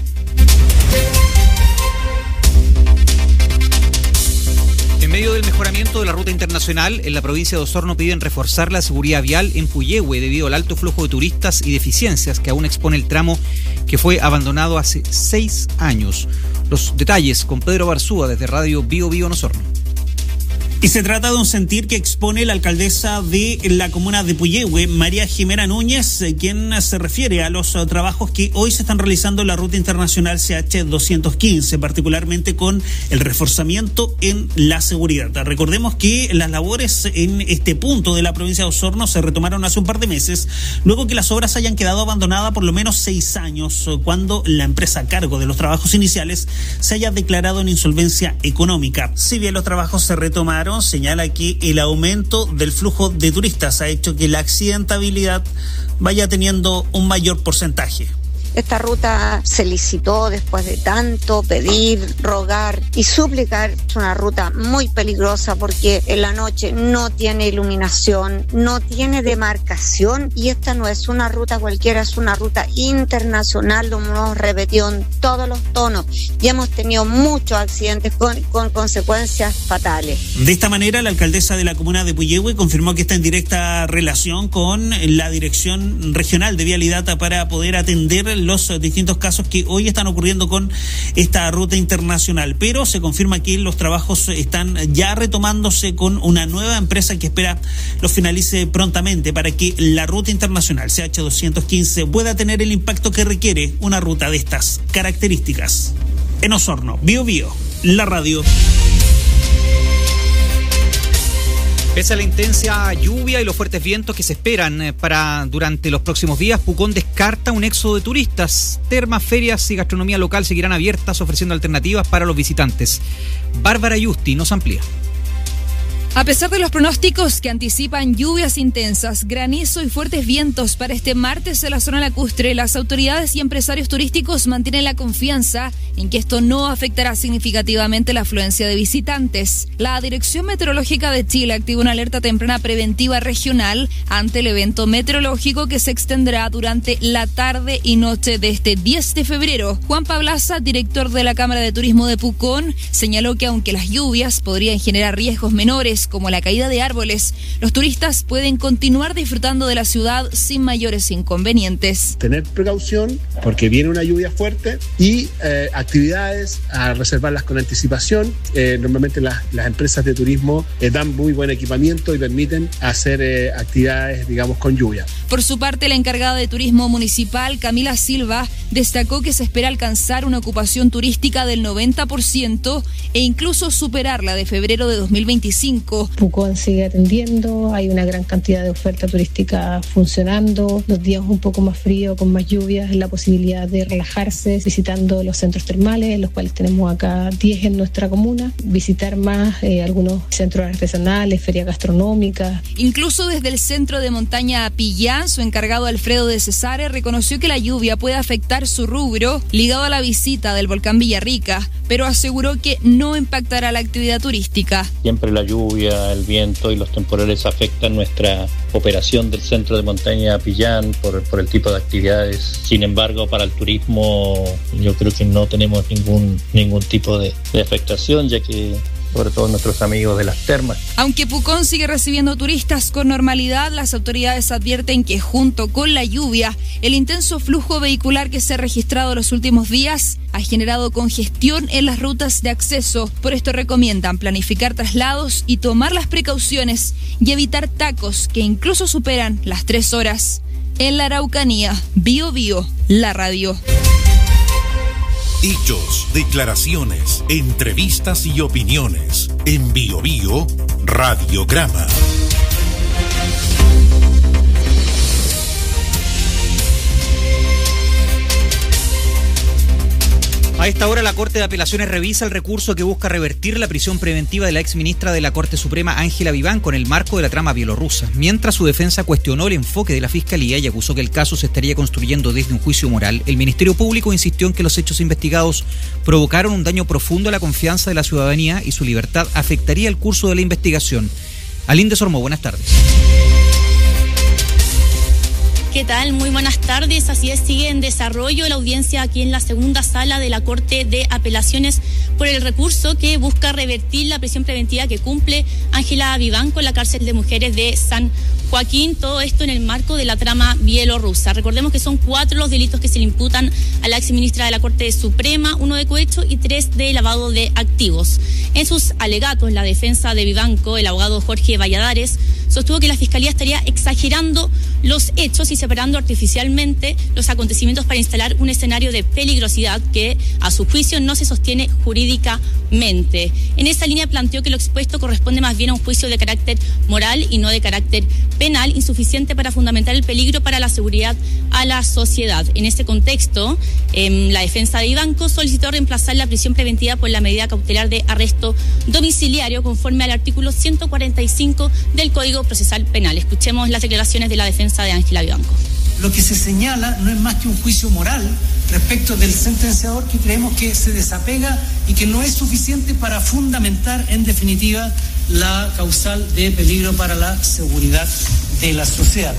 En medio del mejoramiento de la ruta internacional, en la provincia de Osorno piden reforzar la seguridad vial en Puyehue debido al alto flujo de turistas y deficiencias que aún expone el tramo que fue abandonado hace seis años. Los detalles con Pedro Barzúa desde Radio Bio Bio en Osorno. Y se trata de un sentir que expone la alcaldesa de la comuna de Puyehue, María Jimena Núñez, quien se refiere a los trabajos que hoy se están realizando en la ruta internacional C H doscientos quince, particularmente con el reforzamiento en la seguridad. Recordemos que las labores en este punto de la provincia de Osorno se retomaron hace un par de meses, luego que las obras hayan quedado abandonadas por lo menos seis años, cuando la empresa a cargo de los trabajos iniciales se haya declarado en insolvencia económica. Si bien los trabajos se retomaron, señala que el aumento del flujo de turistas ha hecho que la accidentabilidad vaya teniendo un mayor porcentaje. Esta ruta se licitó después de tanto pedir, rogar y suplicar. Es una ruta muy peligrosa porque en la noche no tiene iluminación, no tiene demarcación y esta no es una ruta cualquiera, es una ruta internacional, lo hemos repetido en todos los tonos y hemos tenido muchos accidentes con, con consecuencias fatales. De esta manera, la alcaldesa de la comuna de Puyehue confirmó que está en directa relación con la Dirección Regional de Vialidad para poder atender los distintos casos que hoy están ocurriendo con esta ruta internacional, pero se confirma que los trabajos están ya retomándose con una nueva empresa que espera los finalice prontamente para que la ruta internacional C H doscientos quince pueda tener el impacto que requiere una ruta de estas características. En Osorno, Bio Bio, la radio. Pese a la intensa lluvia y los fuertes vientos que se esperan para durante los próximos días, Pucón descarta un éxodo de turistas. Termas, ferias y gastronomía local seguirán abiertas, ofreciendo alternativas para los visitantes. Bárbara Yusti nos amplía. A pesar de los pronósticos que anticipan lluvias intensas, granizo y fuertes vientos para este martes en la zona lacustre, las autoridades y empresarios turísticos mantienen la confianza en que esto no afectará significativamente la afluencia de visitantes. La Dirección Meteorológica de Chile activó una alerta temprana preventiva regional ante el evento meteorológico que se extenderá durante la tarde y noche de este diez de febrero. Juan Pablaza, director de la Cámara de Turismo de Pucón, señaló que aunque las lluvias podrían generar riesgos menores, como la caída de árboles, los turistas pueden continuar disfrutando de la ciudad sin mayores inconvenientes. Tener precaución porque viene una lluvia fuerte y eh, actividades a reservarlas con anticipación. Eh, normalmente las, las empresas de turismo eh, dan muy buen equipamiento y permiten hacer eh, actividades, digamos, con lluvia. Por su parte, la encargada de turismo municipal, Camila Silva, destacó que se espera alcanzar una ocupación turística del noventa por ciento e incluso superarla de febrero de dos mil veinticinco. Pucón sigue atendiendo, hay una gran cantidad de oferta turística funcionando, los días un poco más fríos, con más lluvias, la posibilidad de relajarse visitando los centros termales, los cuales tenemos acá diez en nuestra comuna, visitar más eh, algunos centros artesanales, ferias gastronómicas. Incluso desde el centro de montaña Pillán, su encargado Alfredo de Cesare reconoció que la lluvia puede afectar su rubro ligado a la visita del volcán Villarrica, pero aseguró que no impactará la actividad turística. Siempre la lluvia, el viento y los temporales afectan nuestra operación del centro de montaña Pillán por, por el tipo de actividades. Sin embargo, para el turismo yo creo que no tenemos ningún, ningún tipo de, de afectación, ya que sobre todo nuestros amigos de las termas. Aunque Pucón sigue recibiendo turistas con normalidad, las autoridades advierten que junto con la lluvia, el intenso flujo vehicular que se ha registrado los últimos días ha generado congestión en las rutas de acceso. Por esto recomiendan planificar traslados y tomar las precauciones y evitar tacos que incluso superan las tres horas. En la Araucanía, Bio Bio, la radio. Hechos, declaraciones, entrevistas y opiniones. En Bio Bio, Radiograma. A esta hora la Corte de Apelaciones revisa el recurso que busca revertir la prisión preventiva de la exministra de la Corte Suprema, Ángela Vivanco, en el marco de la trama bielorrusa. Mientras su defensa cuestionó el enfoque de la Fiscalía y acusó que el caso se estaría construyendo desde un juicio moral, el Ministerio Público insistió en que los hechos investigados provocaron un daño profundo a la confianza de la ciudadanía y su libertad afectaría el curso de la investigación. Alinde Sormo, buenas tardes. ¿Qué tal? Muy buenas tardes. Así es, sigue en desarrollo la audiencia aquí en la segunda sala de la Corte de Apelaciones por el recurso que busca revertir la prisión preventiva que cumple Ángela Vivanco en la cárcel de mujeres de San Joaquín. Todo esto en el marco de la trama bielorrusa. Recordemos que son cuatro los delitos que se le imputan a la exministra de la Corte Suprema, uno de cohecho y tres de lavado de activos. En sus alegatos, la defensa de Vivanco, el abogado Jorge Valladares, sostuvo que la Fiscalía estaría exagerando los hechos y separando artificialmente los acontecimientos para instalar un escenario de peligrosidad que, a su juicio, no se sostiene jurídicamente. En esa línea planteó que lo expuesto corresponde más bien a un juicio de carácter moral y no de carácter penal, insuficiente para fundamentar el peligro para la seguridad a la sociedad. En este contexto, eh, la defensa de Vivanco solicitó reemplazar la prisión preventiva por la medida cautelar de arresto domiciliario conforme al artículo ciento cuarenta y cinco del Código Procesal Penal. Escuchemos las declaraciones de la defensa de Ángela Vivanco. Lo que se señala no es más que un juicio moral respecto del sentenciador que creemos que se desapega y que no es suficiente para fundamentar en definitiva la causal de peligro para la seguridad de la sociedad.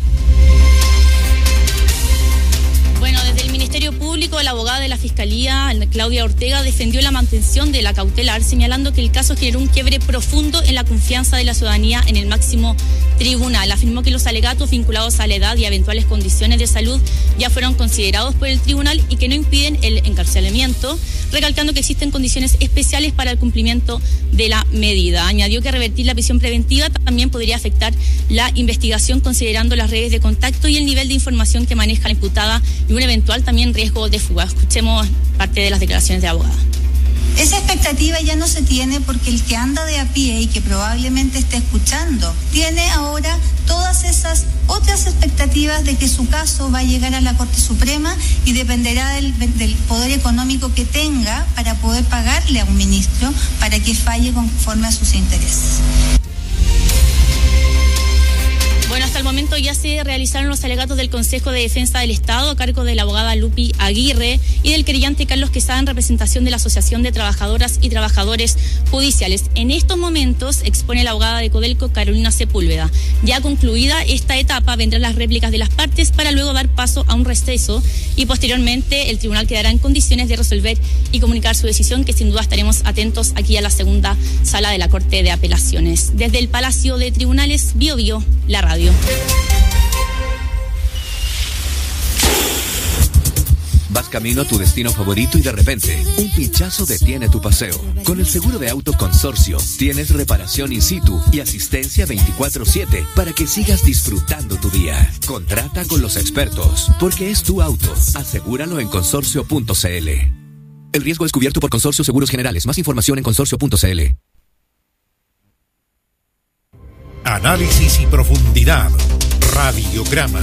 Bueno, desde el Ministerio Público, la abogada de la Fiscalía, Claudia Ortega, defendió la mantención de la cautelar, señalando que el caso generó un quiebre profundo en la confianza de la ciudadanía en el máximo tribunal. Afirmó que los alegatos vinculados a la edad y a eventuales condiciones de salud ya fueron considerados por el tribunal y que no impiden el encarcelamiento, recalcando que existen condiciones especiales para el cumplimiento de la medida. Añadió que revertir la prisión preventiva también podría afectar la investigación, considerando las redes de contacto y el nivel de información que maneja la imputada y un eventual también riesgo de fuga. Escuchemos parte de las declaraciones de la abogada. Esa expectativa ya no se tiene porque el que anda de a pie y que probablemente esté escuchando, tiene ahora todas esas otras expectativas de que su caso va a llegar a la Corte Suprema y dependerá del, del poder económico que tenga para poder pagarle a un ministro para que falle conforme a sus intereses. Bueno, hasta el momento ya se realizaron los alegatos del Consejo de Defensa del Estado a cargo de la abogada Lupi Aguirre y del querellante Carlos Quesada en representación de la Asociación de Trabajadoras y Trabajadores Judiciales. En estos momentos expone la abogada de Codelco, Carolina Sepúlveda. Ya concluida esta etapa, vendrán las réplicas de las partes para luego dar paso a un receso y posteriormente el tribunal quedará en condiciones de resolver y comunicar su decisión, que sin duda estaremos atentos aquí a la segunda sala de la Corte de Apelaciones. Desde el Palacio de Tribunales, Bio Bio, la radio. Vas camino a tu destino favorito y de repente, un pinchazo detiene tu paseo. Con el seguro de auto Consorcio, tienes reparación in situ y asistencia veinticuatro siete para que sigas disfrutando tu día. Contrata con los expertos, porque es tu auto. Asegúralo en consorcio punto c l. El riesgo es cubierto por Consorcio Seguros Generales. Más información en consorcio punto c l. Análisis y profundidad. Radiograma.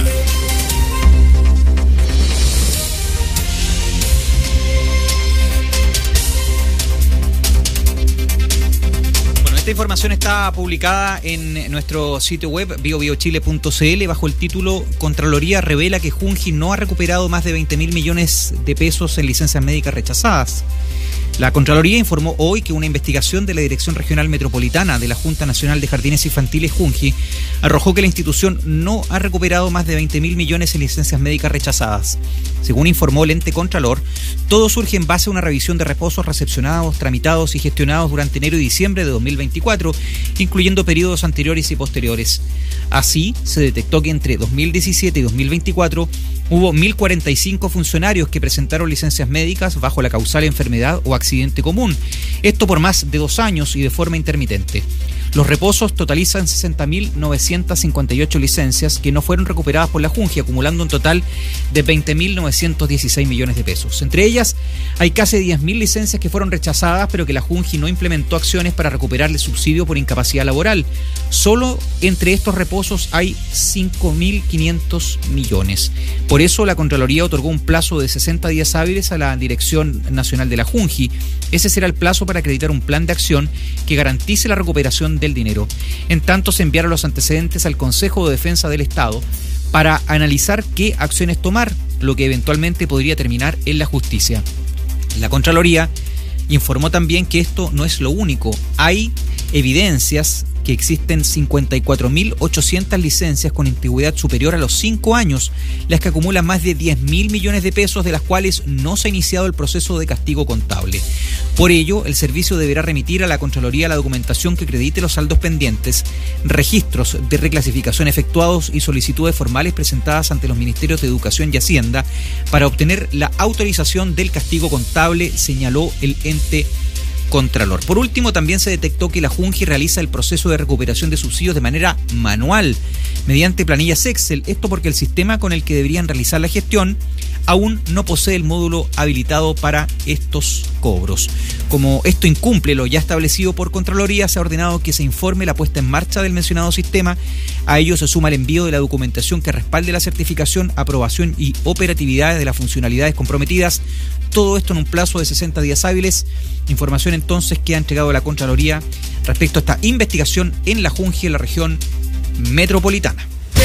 Esta información está publicada en nuestro sitio web bio bio chile punto c l bajo el título Contraloría revela que Junji no ha recuperado más de veinte mil millones de pesos en licencias médicas rechazadas. La Contraloría informó hoy que una investigación de la Dirección Regional Metropolitana de la Junta Nacional de Jardines Infantiles, Junji, arrojó que la institución no ha recuperado más de veinte mil millones en licencias médicas rechazadas. Según informó el ente Contralor, todo surge en base a una revisión de reposos recepcionados, tramitados y gestionados durante enero y diciembre de dos mil veinticuatro, incluyendo periodos anteriores y posteriores. Así, se detectó que entre dos mil diecisiete y dos mil veinticuatro hubo mil cuarenta y cinco funcionarios que presentaron licencias médicas bajo la causal enfermedad o accidente común, esto por más de dos años y de forma intermitente. Los reposos totalizan sesenta mil novecientas cincuenta y ocho licencias que no fueron recuperadas por la Junji, acumulando un total de veinte mil novecientos dieciséis millones de pesos. Entre ellas, hay casi diez mil licencias que fueron rechazadas, pero que la Junji no implementó acciones para recuperarle subsidio por incapacidad laboral. Solo entre estos reposos hay cinco mil quinientos millones. Por eso, la Contraloría otorgó un plazo de sesenta días hábiles a la Dirección Nacional de la Junji. Ese será el plazo para acreditar un plan de acción que garantice la recuperación del dinero. En tanto, se enviaron los antecedentes al Consejo de Defensa del Estado para analizar qué acciones tomar, lo que eventualmente podría terminar en la justicia. La Contraloría informó también que esto no es lo único. Hay evidencias que existen cincuenta y cuatro mil ochocientas licencias con antigüedad superior a los cinco años, las que acumulan más de diez mil millones de pesos, de las cuales no se ha iniciado el proceso de castigo contable. Por ello, el servicio deberá remitir a la Contraloría la documentación que acredite los saldos pendientes, registros de reclasificación efectuados y solicitudes formales presentadas ante los Ministerios de Educación y Hacienda para obtener la autorización del castigo contable, señaló el ente Contralor. Por último, también se detectó que la Junji realiza el proceso de recuperación de subsidios de manera manual, mediante planillas Excel. Esto porque el sistema con el que deberían realizar la gestión aún no posee el módulo habilitado para estos cobros. Como esto incumple lo ya establecido por Contraloría, se ha ordenado que se informe la puesta en marcha del mencionado sistema. A ello se suma el envío de la documentación que respalde la certificación, aprobación y operatividad de las funcionalidades comprometidas. Todo esto en un plazo de sesenta días hábiles. Información entonces que ha entregado la Contraloría respecto a esta investigación en la Junji, en la región metropolitana.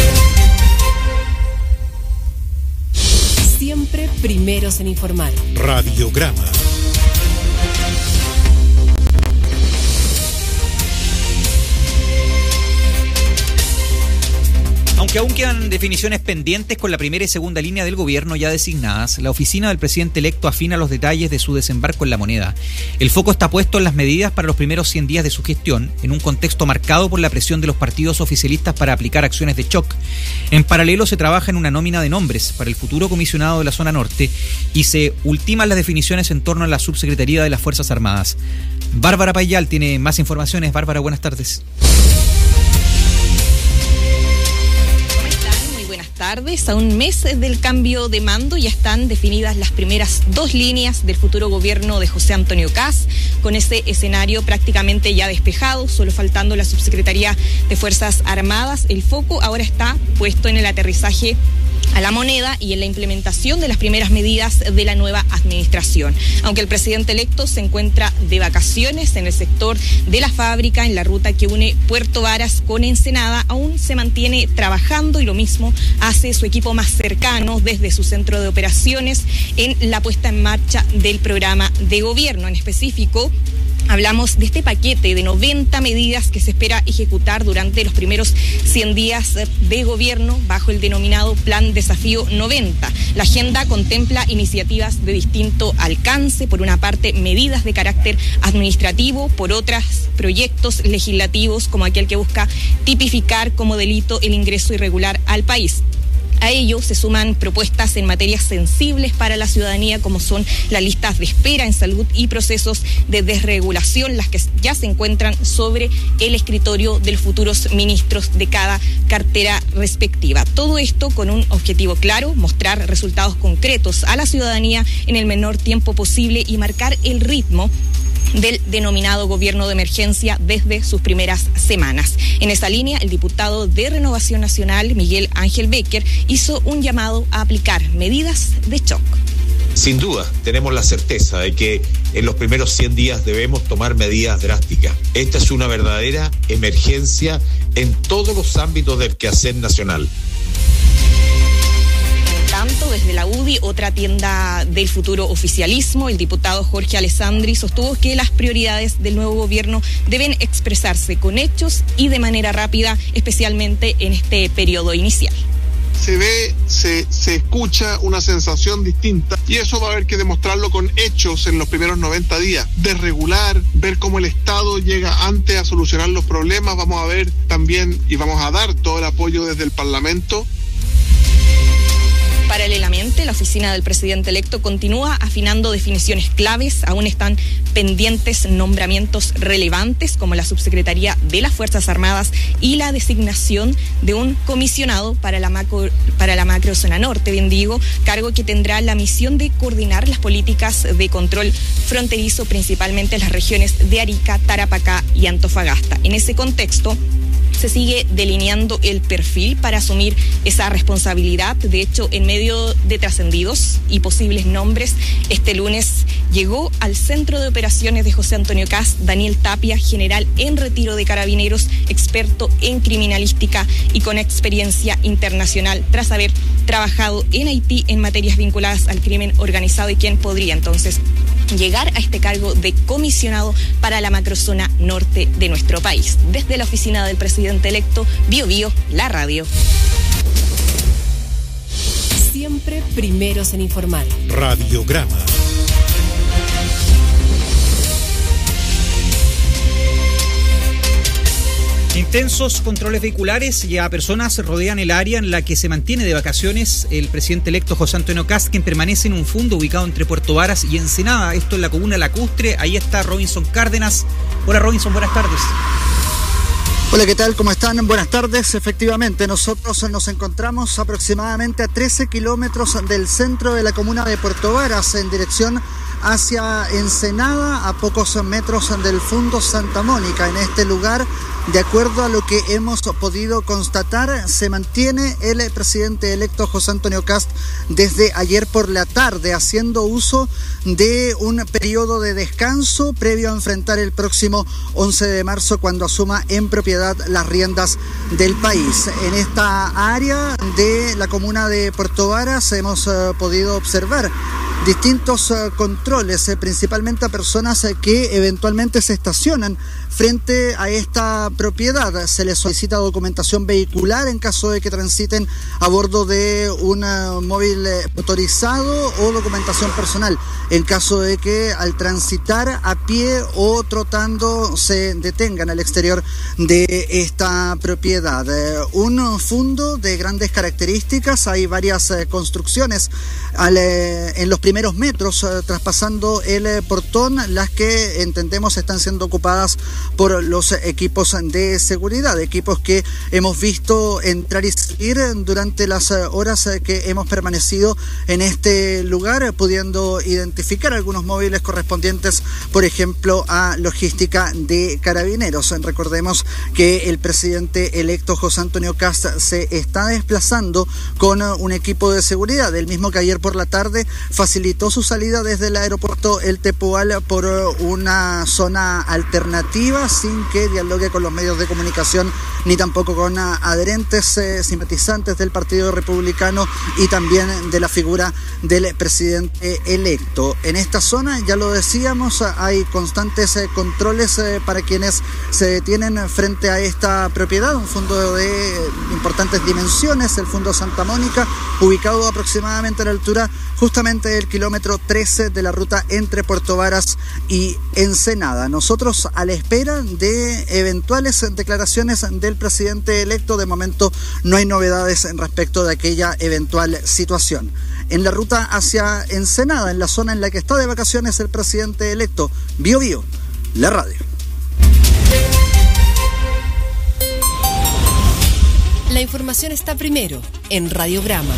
Siempre primeros en informar. Radiograma. Aunque aún quedan definiciones pendientes con la primera y segunda línea del gobierno ya designadas, la oficina del presidente electo afina los detalles de su desembarco en la moneda. El foco está puesto en las medidas para los primeros cien días de su gestión, en un contexto marcado por la presión de los partidos oficialistas para aplicar acciones de shock. En paralelo, se trabaja en una nómina de nombres para el futuro comisionado de la zona norte y se ultiman las definiciones en torno a la subsecretaría de las Fuerzas Armadas. Bárbara Payal tiene más informaciones. Bárbara, buenas tardes. tardes. A un mes del cambio de mando ya están definidas las primeras dos líneas del futuro gobierno de José Antonio Kast, con ese escenario prácticamente ya despejado, solo faltando la subsecretaría de Fuerzas Armadas. El foco ahora está puesto en el aterrizaje a la moneda y en la implementación de las primeras medidas de la nueva administración. Aunque el presidente electo se encuentra de vacaciones en el sector de la fábrica, en la ruta que une Puerto Varas con Ensenada, aún se mantiene trabajando, y lo mismo hace su equipo más cercano desde su centro de operaciones en la puesta en marcha del programa de gobierno. En específico, hablamos de este paquete de noventa medidas que se espera ejecutar durante los primeros cien días de gobierno bajo el denominado Plan Desafío noventa. La agenda contempla iniciativas de distinto alcance, por una parte medidas de carácter administrativo, por otras proyectos legislativos como aquel que busca tipificar como delito el ingreso irregular al país. A ello se suman propuestas en materias sensibles para la ciudadanía, como son las listas de espera en salud y procesos de desregulación, las que ya se encuentran sobre el escritorio de los futuros ministros de cada cartera respectiva. Todo esto con un objetivo claro: mostrar resultados concretos a la ciudadanía en el menor tiempo posible y marcar el ritmo del denominado gobierno de emergencia desde sus primeras semanas. En esa línea, el diputado de Renovación Nacional, Miguel Ángel Becker, hizo un llamado a aplicar medidas de shock. Sin duda, tenemos la certeza de que en los primeros cien días debemos tomar medidas drásticas. Esta es una verdadera emergencia en todos los ámbitos del quehacer nacional. Tanto desde la U D I, otra tienda del futuro oficialismo, el diputado Jorge Alessandri sostuvo que las prioridades del nuevo gobierno deben expresarse con hechos y de manera rápida, especialmente en este periodo inicial. Se ve, se, se escucha una sensación distinta, y eso va a haber que demostrarlo con hechos en los primeros noventa días. Desregular, ver cómo el Estado llega antes a solucionar los problemas. Vamos a ver también, y vamos a dar todo el apoyo desde el Parlamento. Paralelamente, la oficina del presidente electo continúa afinando definiciones claves. Aún están pendientes nombramientos relevantes como la subsecretaría de las Fuerzas Armadas y la designación de un comisionado para la macro, para la macrozona norte, bien digo, cargo que tendrá la misión de coordinar las políticas de control fronterizo, principalmente en las regiones de Arica, Tarapacá y Antofagasta. En ese contexto, se sigue delineando el perfil para asumir esa responsabilidad. De hecho, en medio de trascendidos y posibles nombres, este lunes llegó al centro de operaciones de José Antonio Kast Daniel Tapia, general en retiro de Carabineros, experto en criminalística y con experiencia internacional, tras haber trabajado en Haití en materias vinculadas al crimen organizado, y quien podría entonces llegar a este cargo de comisionado para la macrozona norte de nuestro país. Desde la oficina del presidente electo, Bio Bio, la radio. Siempre primeros en informar. Radiograma. Intensos controles vehiculares y a personas rodean el área en la que se mantiene de vacaciones el presidente electo José Antonio Kast, quien permanece en un fundo ubicado entre Puerto Varas y Ensenada, esto en la comuna Lacustre. Ahí está Robinson Cárdenas. Hola Robinson, buenas tardes. Hola, ¿qué tal? ¿Cómo están? Buenas tardes. Efectivamente, nosotros nos encontramos aproximadamente a trece kilómetros del centro de la comuna de Puerto Varas, en dirección hacia Ensenada, a pocos metros del Fundo Santa Mónica. En este lugar, de acuerdo a lo que hemos podido constatar, se mantiene el presidente electo José Antonio Kast desde ayer por la tarde, haciendo uso de un periodo de descanso previo a enfrentar el próximo once de marzo, cuando asuma en propiedad las riendas del país. En esta área de la comuna de Puerto Varas hemos uh, podido observar distintos uh, controles, eh, principalmente a personas eh, que eventualmente se estacionan frente a esta propiedad. Se les solicita documentación vehicular en caso de que transiten a bordo de un uh, móvil eh, motorizado, o documentación personal en caso de que al transitar a pie o trotando se detengan al exterior de esta propiedad. Eh, un fundo de grandes características, hay varias eh, construcciones al, eh, en los primeros metros, eh, traspasando el eh, portón, las que entendemos están siendo ocupadas por los equipos de seguridad, equipos que hemos visto entrar y salir durante las horas que hemos permanecido en este lugar, pudiendo identificar algunos móviles correspondientes, por ejemplo, a logística de Carabineros. Recordemos que el presidente electo José Antonio Kast se está desplazando con un equipo de seguridad, el mismo que ayer por la tarde facilitó su salida desde el aeropuerto El Tepual por una zona alternativa, sin que dialogue con los medios de comunicación ni tampoco con adherentes, eh, simpatizantes del Partido Republicano y también de la figura del presidente electo. En esta zona, ya lo decíamos, hay constantes eh, controles eh, para quienes se detienen frente a esta propiedad, un fondo de importantes dimensiones, el Fondo Santa Mónica, ubicado aproximadamente a la altura justamente del kilómetro trece de la ruta entre Puerto Varas y Ensenada. Nosotros a la espera de eventuales declaraciones del presidente electo. De momento no hay novedades respecto de aquella eventual situación. En la ruta hacia Ensenada, en la zona en la que está de vacaciones el presidente electo, Bio Bio, la radio. La información está primero en Radiograma.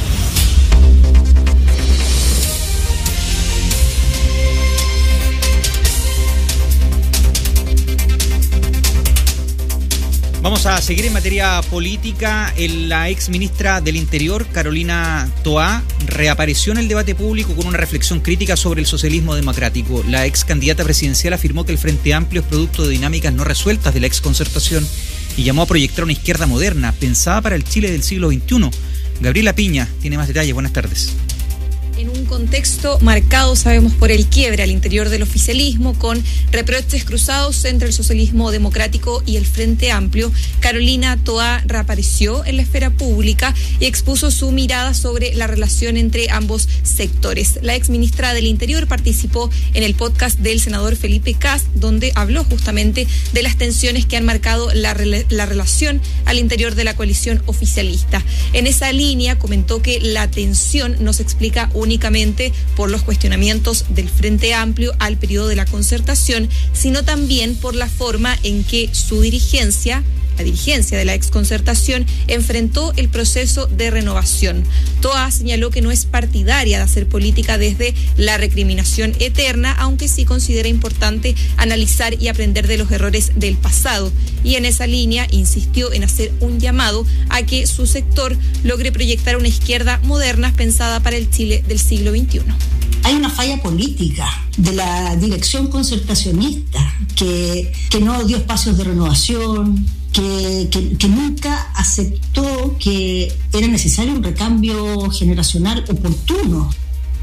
Vamos a seguir en materia política. La ex ministra del Interior, Carolina Toá, reapareció en el debate público con una reflexión crítica sobre el socialismo democrático. La ex candidata presidencial afirmó que el Frente Amplio es producto de dinámicas no resueltas de la ex concertación y llamó a proyectar una izquierda moderna, pensada para el Chile del siglo veintiuno. Gabriela Piña tiene más detalles. Buenas tardes. En un contexto marcado, sabemos, por el quiebre al interior del oficialismo, con reproches cruzados entre el socialismo democrático y el Frente Amplio, Carolina Toá reapareció en la esfera pública y expuso su mirada sobre la relación entre ambos sectores. La exministra del Interior participó en el podcast del senador Felipe Kast, donde habló justamente de las tensiones que han marcado la, re- la relación al interior de la coalición oficialista. En esa línea comentó que la tensión no se explica únicamente únicamente por los cuestionamientos del Frente Amplio al periodo de la concertación, sino también por la forma en que su dirigencia, la dirigencia de la exconcertación, enfrentó el proceso de renovación. Toá señaló que no es partidaria de hacer política desde la recriminación eterna, aunque sí considera importante analizar y aprender de los errores del pasado. Y en esa línea insistió en hacer un llamado a que su sector logre proyectar una izquierda moderna pensada para el Chile del siglo veintiuno. Hay una falla política de la dirección concertacionista que, que no dio espacios de renovación, que, que, que nunca aceptó que era necesario un recambio generacional oportuno.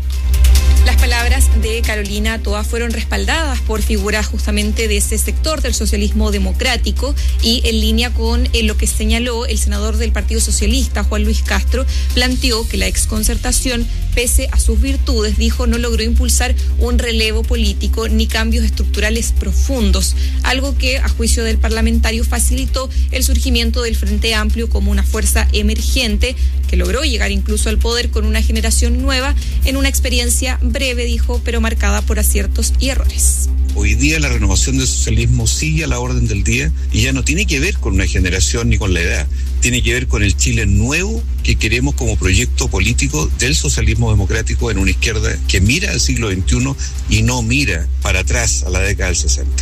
Las palabras de Carolina Toá fueron respaldadas por figuras justamente de ese sector del socialismo democrático y en línea con lo que señaló el senador del Partido Socialista, Juan Luis Castro, planteó que la exconcertación, pese a sus virtudes, dijo, no logró impulsar un relevo político ni cambios estructurales profundos, algo que a juicio del parlamentario facilitó el surgimiento del Frente Amplio como una fuerza emergente que logró llegar incluso al poder con una generación nueva en una experiencia breve, dijo, pero marcada por aciertos y errores. Hoy día la renovación del socialismo sigue a la orden del día y ya no tiene que ver con una generación ni con la edad, tiene que ver con el Chile nuevo que queremos como proyecto político del socialismo democrático en una izquierda que mira al siglo veintiuno y no mira para atrás a la década del sesenta.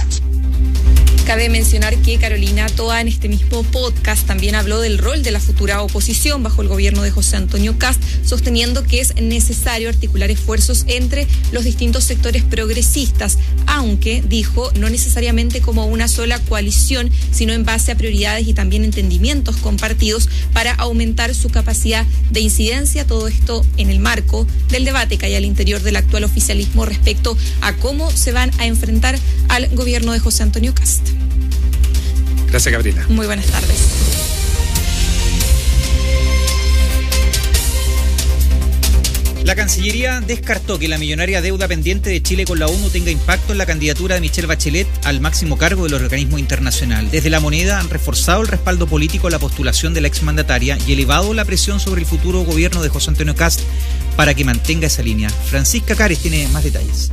Cabe mencionar que Carolina Toá en este mismo podcast también habló del rol de la futura oposición bajo el gobierno de José Antonio Kast, sosteniendo que es necesario articular esfuerzos entre los distintos sectores progresistas, aunque, dijo, no necesariamente como una sola coalición, sino en base a prioridades y también entendimientos compartidos para aumentar su capacidad de incidencia. Todo esto en el marco del debate que hay al interior del actual oficialismo respecto a cómo se van a enfrentar al gobierno de José Antonio Kast. Gracias, Gabriela. Muy buenas tardes. La Cancillería descartó que la millonaria deuda pendiente de Chile con la ONU tenga impacto en la candidatura de Michelle Bachelet al máximo cargo del organismo internacional. Desde La Moneda han reforzado el respaldo político a la postulación de la exmandataria y elevado la presión sobre el futuro gobierno de José Antonio Kast para que mantenga esa línea. Francisca Cares tiene más detalles.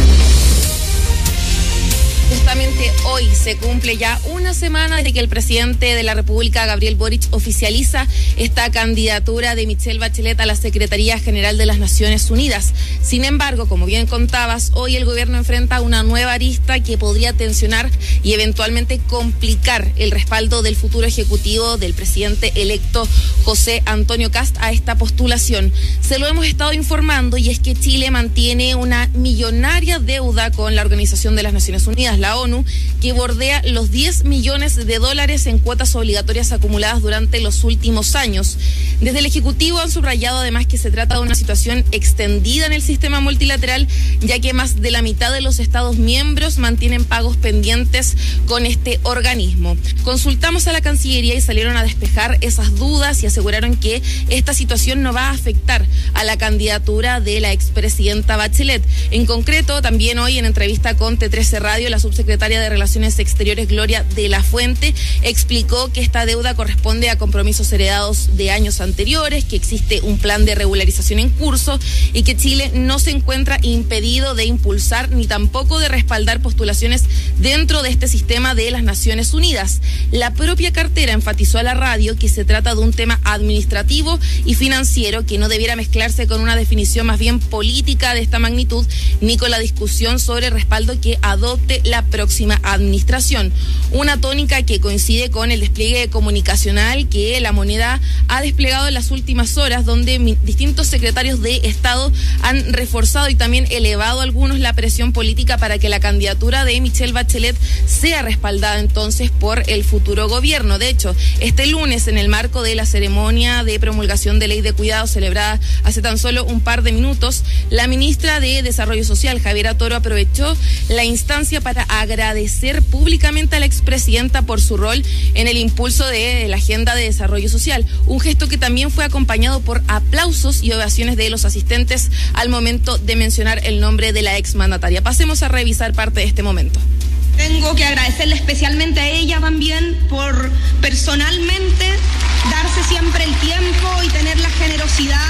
Justamente hoy se cumple ya una semana desde que el presidente de la República, Gabriel Boric, oficializa esta candidatura de Michelle Bachelet a la Secretaría General de las Naciones Unidas. Sin embargo, como bien contabas, hoy el gobierno enfrenta una nueva arista que podría tensionar y eventualmente complicar el respaldo del futuro ejecutivo del presidente electo José Antonio Kast a esta postulación. Se lo hemos estado informando y es que Chile mantiene una millonaria deuda con la Organización de las Naciones Unidas, la ONU, que bordea los diez millones de dólares en cuotas obligatorias acumuladas durante los últimos años. Desde el Ejecutivo han subrayado además que se trata de una situación extendida en el sistema multilateral, ya que más de la mitad de los Estados miembros mantienen pagos pendientes con este organismo. Consultamos a la Cancillería y salieron a despejar esas dudas y aseguraron que esta situación no va a afectar a la candidatura de la expresidenta Bachelet. En concreto, también hoy en entrevista con T trece Radio, la subsecretaria de Relaciones Exteriores, Gloria de la Fuente, explicó que esta deuda corresponde a compromisos heredados de años anteriores, que existe un plan de regularización en curso y que Chile no se encuentra impedido de impulsar ni tampoco de respaldar postulaciones dentro de este sistema de las Naciones Unidas. La propia cartera enfatizó a la radio que se trata de un tema administrativo y financiero que no debiera mezclarse con una definición más bien política de esta magnitud, ni con la discusión sobre el respaldo que adopte la próxima administración. Una tónica que coincide con el despliegue comunicacional que La Moneda ha desplegado en las últimas horas, donde distintos secretarios de Estado han reforzado y también elevado algunos la presión política para que la candidatura de Michelle Bachelet sea respaldada entonces por el futuro gobierno. De hecho, este lunes, en el marco de la ceremonia de promulgación de ley de cuidado celebrada hace tan solo un par de minutos, la ministra de Desarrollo Social, Javiera Toro, aprovechó la instancia para agradecer públicamente a la expresidenta por su rol en el impulso de la agenda de desarrollo social, un gesto que también fue acompañado por aplausos y ovaciones de los asistentes al momento de mencionar el nombre de la exmandataria. Pasemos a revisar parte de este momento. Tengo que agradecerle especialmente a ella también por personalmente darse siempre el tiempo y tener la generosidad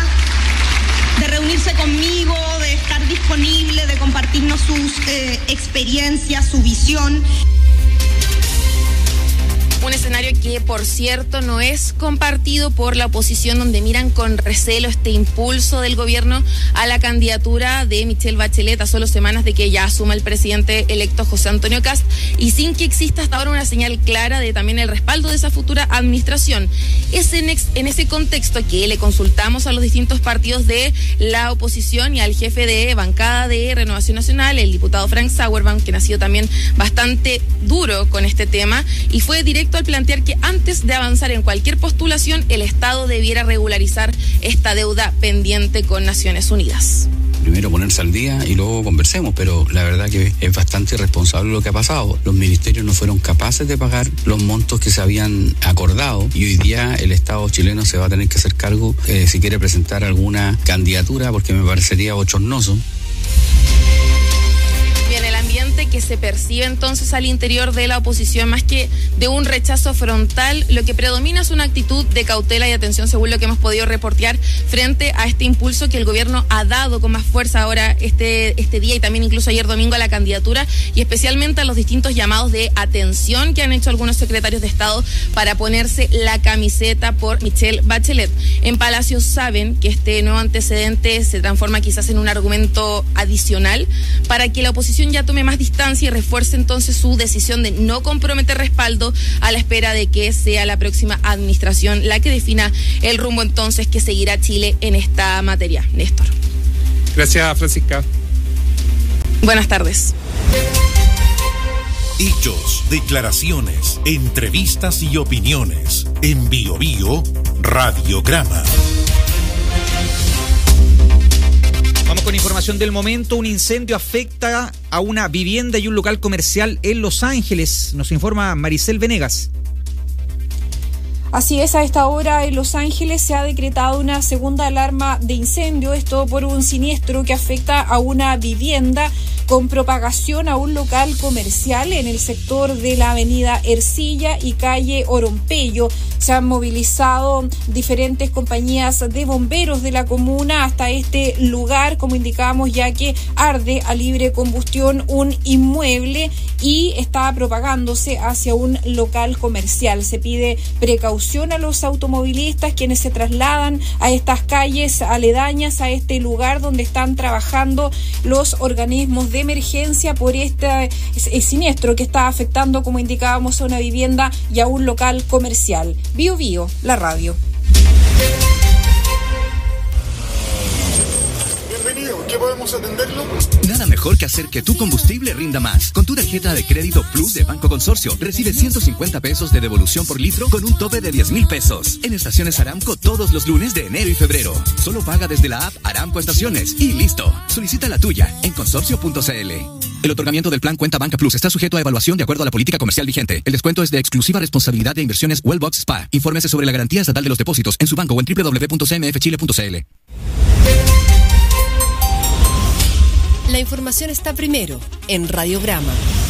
de reunirse conmigo, de estar disponible, de compartirnos sus eh, experiencias, su visión. Un escenario que, por cierto, no es compartido por la oposición, donde miran con recelo este impulso del gobierno a la candidatura de Michelle Bachelet a solo semanas de que ya asuma el presidente electo José Antonio Kast, y sin que exista hasta ahora una señal clara de también el respaldo de esa futura administración. Es en, ex, en ese contexto que le consultamos a los distintos partidos de la oposición y al jefe de bancada de Renovación Nacional, el diputado Frank Sauerbaum, quien ha sido también bastante duro con este tema, y fue directo al plantear que antes de avanzar en cualquier postulación, el Estado debiera regularizar esta deuda pendiente con Naciones Unidas. Primero ponerse al día y luego conversemos, pero la verdad que es bastante irresponsable lo que ha pasado. Los ministerios no fueron capaces de pagar los montos que se habían acordado y hoy día el Estado chileno se va a tener que hacer cargo eh, si quiere presentar alguna candidatura, porque me parecería bochornoso. Bien, el ambiente que se percibe entonces al interior de la oposición, más que de un rechazo frontal, lo que predomina es una actitud de cautela y atención, según lo que hemos podido reportear, frente a este impulso que el gobierno ha dado con más fuerza ahora este, este día y también incluso ayer domingo a la candidatura, y especialmente a los distintos llamados de atención que han hecho algunos secretarios de Estado para ponerse la camiseta por Michelle Bachelet. En Palacio saben que este nuevo antecedente se transforma quizás en un argumento adicional para que la oposición ya tome más distancia y refuerce entonces su decisión de no comprometer respaldo a la espera de que sea la próxima administración la que defina el rumbo entonces que seguirá Chile en esta materia. Néstor. Gracias, Francisca. Buenas tardes. Hechos, declaraciones, entrevistas y opiniones. En Bio Bio, Radiograma. Vamos con información del momento. Un incendio afecta a una vivienda y un local comercial en Los Ángeles. Nos informa Maricel Venegas. Así es, a esta hora en Los Ángeles se ha decretado una segunda alarma de incendio, esto por un siniestro que afecta a una vivienda con propagación a un local comercial en el sector de la avenida Ercilla y calle Orompello. Se han movilizado diferentes compañías de bomberos de la comuna hasta este lugar, como indicamos, ya que arde a libre combustión un inmueble y está propagándose hacia un local comercial. Se pide precaución a los automovilistas quienes se trasladan a estas calles aledañas a este lugar donde están trabajando los organismos de emergencia por este siniestro que está afectando, como indicábamos, a una vivienda y a un local comercial. Bio Bio, la radio. Bienvenido, ¿qué podemos atenderlo? Nada mejor que hacer que tu combustible rinda más. Con tu tarjeta de crédito Plus de Banco Consorcio, recibes ciento cincuenta pesos de devolución por litro con un tope de diez mil pesos. En estaciones Aramco todos los lunes de enero y febrero. Solo paga desde la app Aramco Estaciones y listo. Solicita la tuya en consorcio punto c l. El otorgamiento del plan Cuenta Banca Plus está sujeto a evaluación de acuerdo a la política comercial vigente. El descuento es de exclusiva responsabilidad de Inversiones Wellbox Spa. Infórmese sobre la garantía estatal de los depósitos en su banco o en doble u doble u doble u punto c m f chile punto c l. La información está primero en Radiograma.